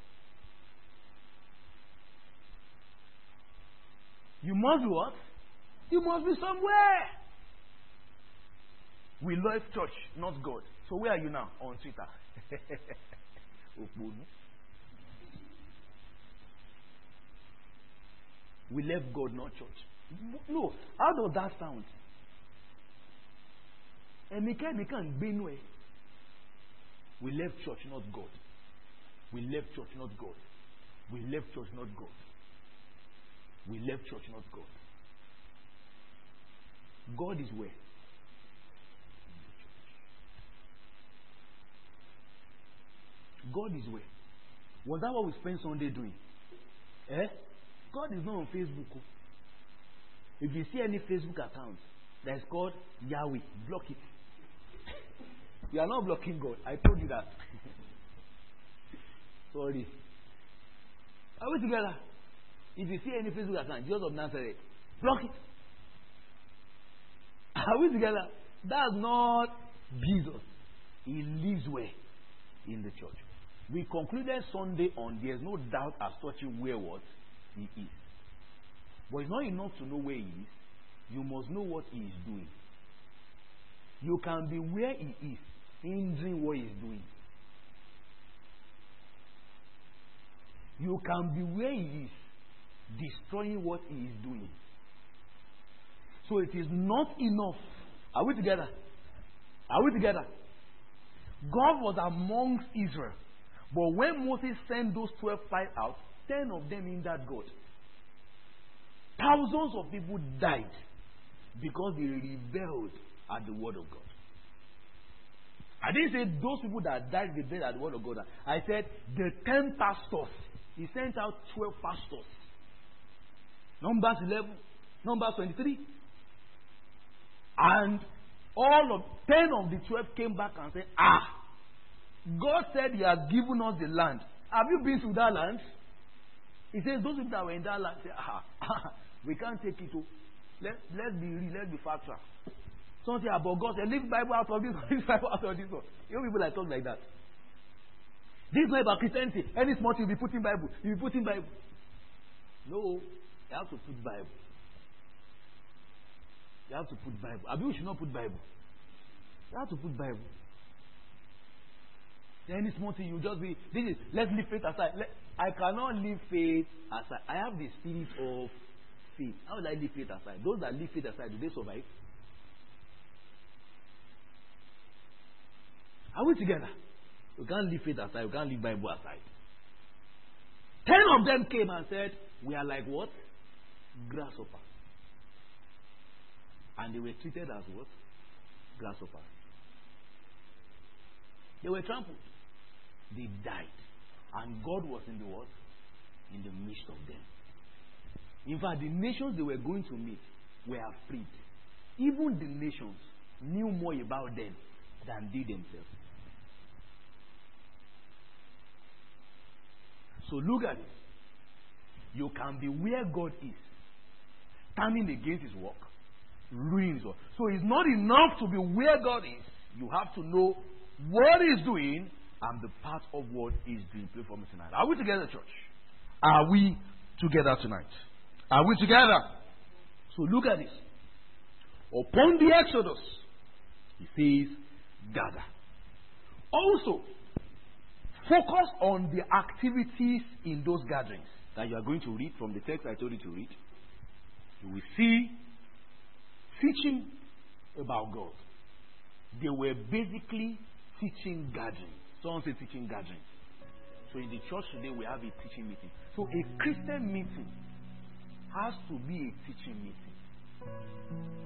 You must be what? You must be somewhere. We left church, not God. So where are you now? On Twitter. We left God, not church. No. How does that sound? We left church, not God. We left church, not God. We left church, not God. We left church, not God. God is where? God is where? Was that what we spent Sunday doing? God is not on Facebook. If you see any Facebook account that is called Yahweh, block it. You are not blocking God. I told you that. Sorry. Are we together? If you see any Facebook account, Jesus of Nazareth, block it. Are we together? That's not Jesus. He lives where? In the church. We concluded Sunday on there's no doubt as touching where what he is. But it's not enough to know where he is. You must know what he is doing. You can be where he is, hindering what he is doing. You can be where he is, destroying what he is doing. So it is not enough. Are we together? Are we together? God was amongst Israel. But when Moses sent those 12 spies out, 10 of them hindered God. Thousands of people died because they rebelled at the word of God. I didn't say those people that died rebelled at the word of God. I said the 10 pastors. He sent out 12 pastors. Numbers 11, Numbers 23. And all of 10 of the 12 came back and said, God said he has given us the land. Have you been to that land? He says those people that were in that land say, we can't take it. Let's be real, let's be factual. Something about God said, leave Bible out of this one, leave Bible out of this one. You know people that talk like that. This is not about Christianity. Any small thing you be putting Bible. You be putting Bible. No, you have to put Bible. You have to put Bible. I mean, we should not put Bible. You have to put Bible. Any small thing you just be. Let's leave faith aside. I cannot leave faith aside. I have the spirit of faith. How will I leave faith aside? Those that leave faith aside, do they survive? Are we together? We can't leave faith aside. We can't leave Bible aside. 10 of them came and said, we are like what? Grasshoppers. And they were treated as what? Grasshoppers. They were trampled. They died. And God was in the what? In the midst of them. In fact, the nations they were going to meet were afraid. Even the nations knew more about them than they themselves. So look at it. You can be where God is, standing against his work, ruining his work. So it's not enough to be where God is. You have to know what he's doing and the part of what he's doing. Pray for me tonight. Are we together, church? Are we together tonight? Are we together? So look at this. Upon the Exodus, he says, gather. Also, focus on the activities in those gatherings that you are going to read from the text I told you to read. You will see teaching about God. They were basically teaching gatherings. Someone say teaching gatherings. So in the church today we have a teaching meeting. So a Christian meeting has to be a teaching meeting.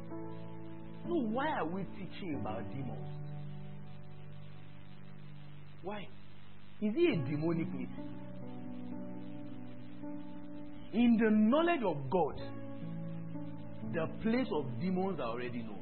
No, why are we teaching about demons? Why? Is it a demonic meeting? In the knowledge of God, the place of demons are already known.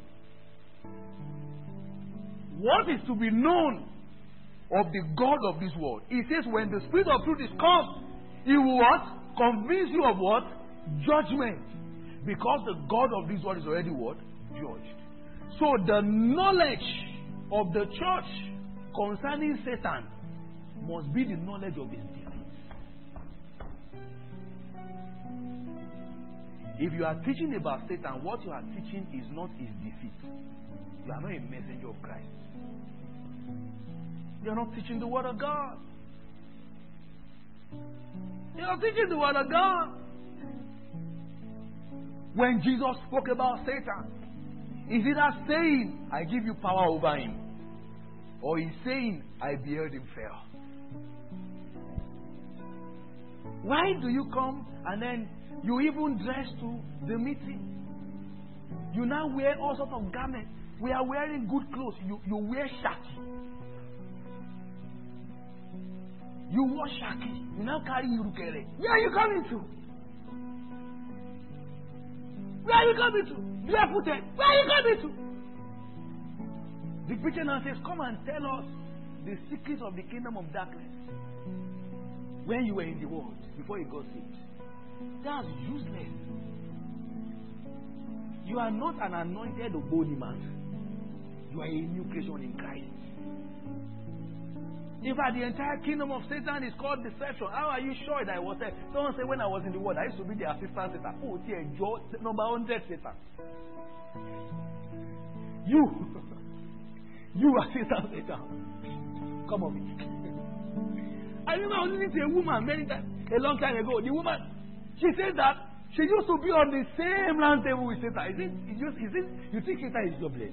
What is to be known of the God of this world? He says when the Spirit of truth is come, He will what? Convince you of what? Judgment. Because the God of this world is already what? Judged. So the knowledge of the church concerning Satan must be the knowledge of his defeat. If you are teaching about Satan, what you are teaching is not his defeat. You are not a messenger of Christ. You are not teaching the word of God. You are teaching the word of God. When Jesus spoke about Satan, is he not saying, I give you power over him? Or he's saying, I beheld him fail? Why do you come and then you even dress to the meeting? You now wear all sorts of garments. We are wearing good clothes. You wear shaki. You wear shaki. You now carry urukere. Where are you coming to? Where are you coming to? Barefooted. Where are you coming to? The preacher now says, come and tell us the secrets of the kingdom of darkness. When you were in the world, before you got saved. That's useless. You are not an anointed or bony man. You are a new creation in Christ. In fact, the entire kingdom of Satan is called deception. How are you sure that I was there? Someone said when I was in the world, I used to be the assistant Satan. Oh, dear, number 100 Satan. You assistant Satan. Come on. I remember I was listening to a woman many times, a long time ago. The woman, she said that she used to be on the same round table with Satan. You think Satan is jobless?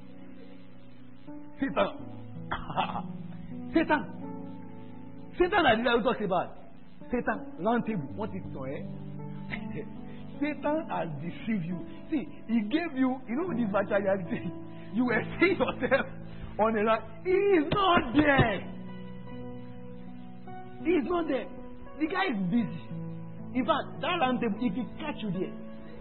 Satan, I didn't talk about. Satan, round table. What is so? Satan has deceived you. See, he gave you, this virtual reality. You were seeing yourself on a round. He is not there. He is not there. The guy is busy. In fact, that round table, if he catch you there,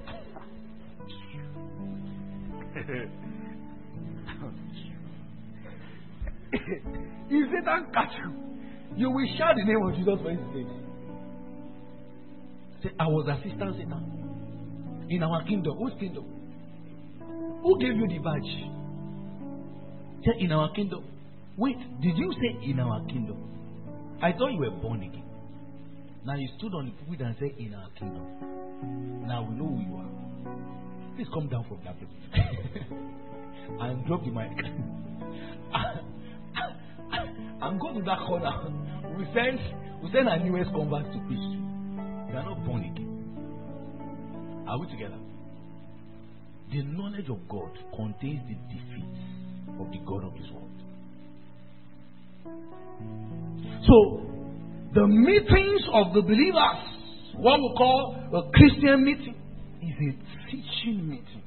if Satan catch you, you will shout the name of Jesus for his face. Say, I was assistant Satan in our kingdom. Whose kingdom? Who gave you the badge? Say, in our kingdom. Wait, did you say in our kingdom? I thought you were born again. Now you stood on the pulpit and said, in our kingdom. Now we know who you are. Please come down from that place and drop the mic. And go to that corner. We send our newest converts to preach. They are not born again. Are we together? The knowledge of God contains the defeat of the God of this world. So, the meetings of the believers, what we call a Christian meeting, is a teaching meeting.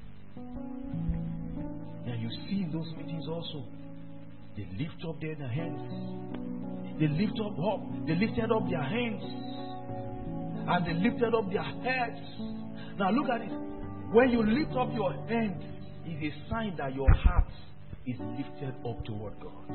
And you see in those meetings also, they lift up their hands. They lifted up their hands. And they lifted up their heads. Now look at it. When you lift up your hands, it is a sign that your heart is lifted up toward God.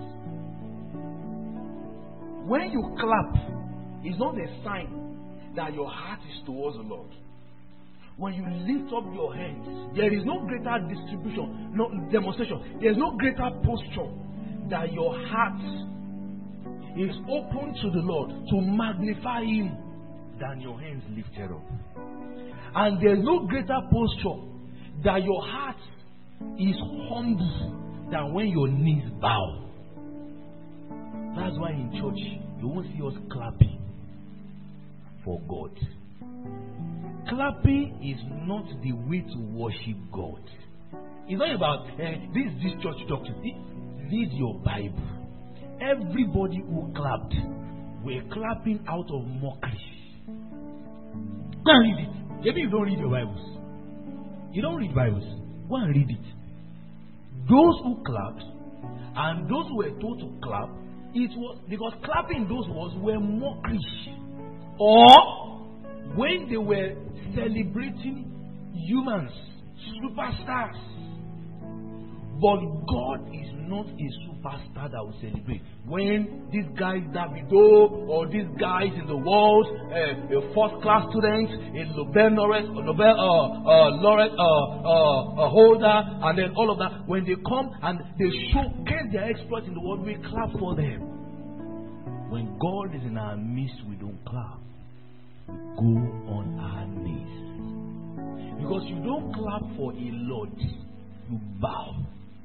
When you clap, it's not a sign that your heart is towards the Lord. When you lift up your hands, there is no greater distribution, no demonstration. There is no greater posture that your heart is open to the Lord to magnify Him than your hands lifted up. And there is no greater posture that your heart is humble than when your knees bow. That's why in church, you won't see us clapping for God. Clapping is not the way to worship God. It's not about this church doctrine. Read your Bible. Everybody who clapped were clapping out of mockery. Go and read it. Maybe you don't read your Bibles. You don't read Bibles. Go and read it. Those who clapped and those who were told to clap It was because clapping those words were mockery. Or when they were celebrating humans, superstars. But God is not a superstar that will celebrate. When these guys Davido or these guys in the world, a first-class student, a Nobel laureate holder, and then all of that, when they come and they showcase their exploits in the world, we clap for them. When God is in our midst, we don't clap. We go on our knees. Because you don't clap for a Lord, you bow.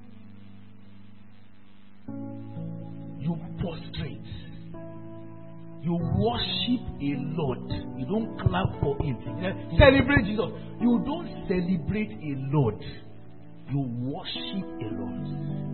You prostrate. You worship a Lord. You don't clap for him. Celebrate Jesus. You don't celebrate a Lord. You worship a Lord.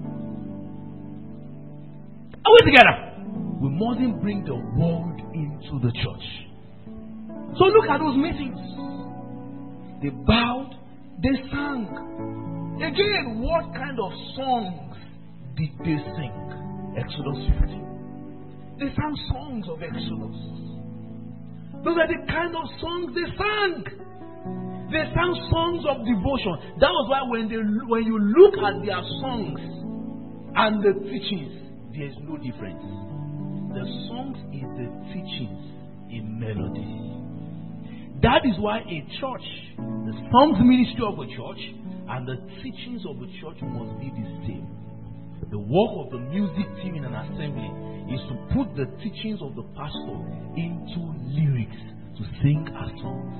Are we together? We mustn't bring the world into the church. So look at those meetings. They bowed, they sang. Again, what kind of songs did they sing? Exodus 15. They sang songs of Exodus. Those are the kind of songs they sang. They sang songs of devotion. That was why when you look at their songs and the teachings, there is no difference. The songs is the teachings in melody. That is why a church, the songs ministry of a church and the teachings of a church must be the same. The work of the music team in an assembly is to put the teachings of the pastor into lyrics to sing a song.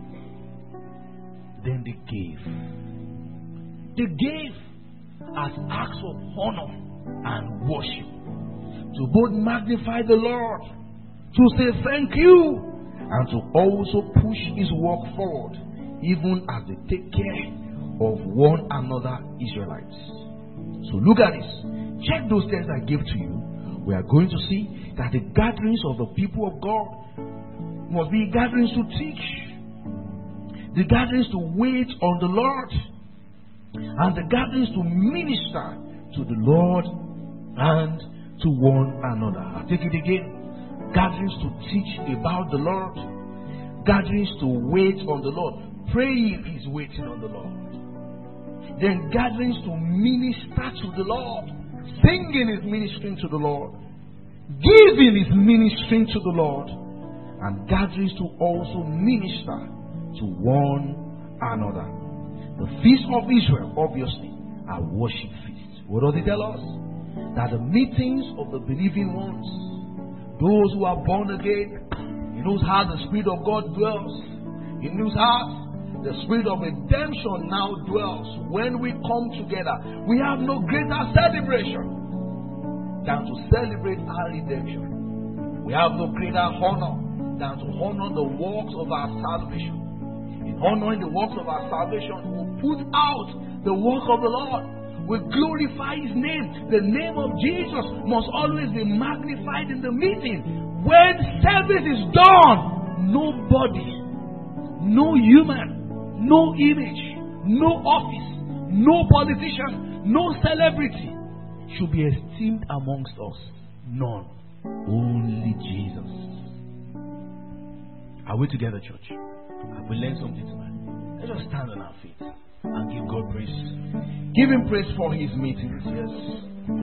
Then they gave. They gave as acts of honor and worship to both magnify the Lord, to say thank you, and to also push his work forward, even as they take care of one another Israelites. So look at this. Check those texts I gave to you. We are going to see that the gatherings of the people of God must be gatherings to teach, the gatherings to wait on the Lord, and the gatherings to minister to the Lord and to one another. I'll take it again. Gatherings to teach about the Lord, gatherings to wait on the Lord. Praying is waiting on the Lord. Then gatherings to minister to the Lord. Singing is ministering to the Lord. Giving is ministering to the Lord. And gatherings to also minister to one another. The Feast of Israel, obviously, are worship feasts. What does it tell us? That the meetings of the believing ones, those who are born again, in whose heart the Spirit of God dwells, in whose heart the Spirit of redemption now dwells. When we come together, we have no greater celebration than to celebrate our redemption. We have no greater honor than to honor the works of our salvation. In honoring the works of our salvation, we put out the work of the Lord. We glorify his name. The name of Jesus must always be magnified in the meeting. When service is done, nobody, no human, no image, no office, no politician, no celebrity should be esteemed amongst us. None. Only Jesus. Are we together, church? Have we learned something tonight? Let us stand on our feet and give God praise. Give him praise for his meetings, yes.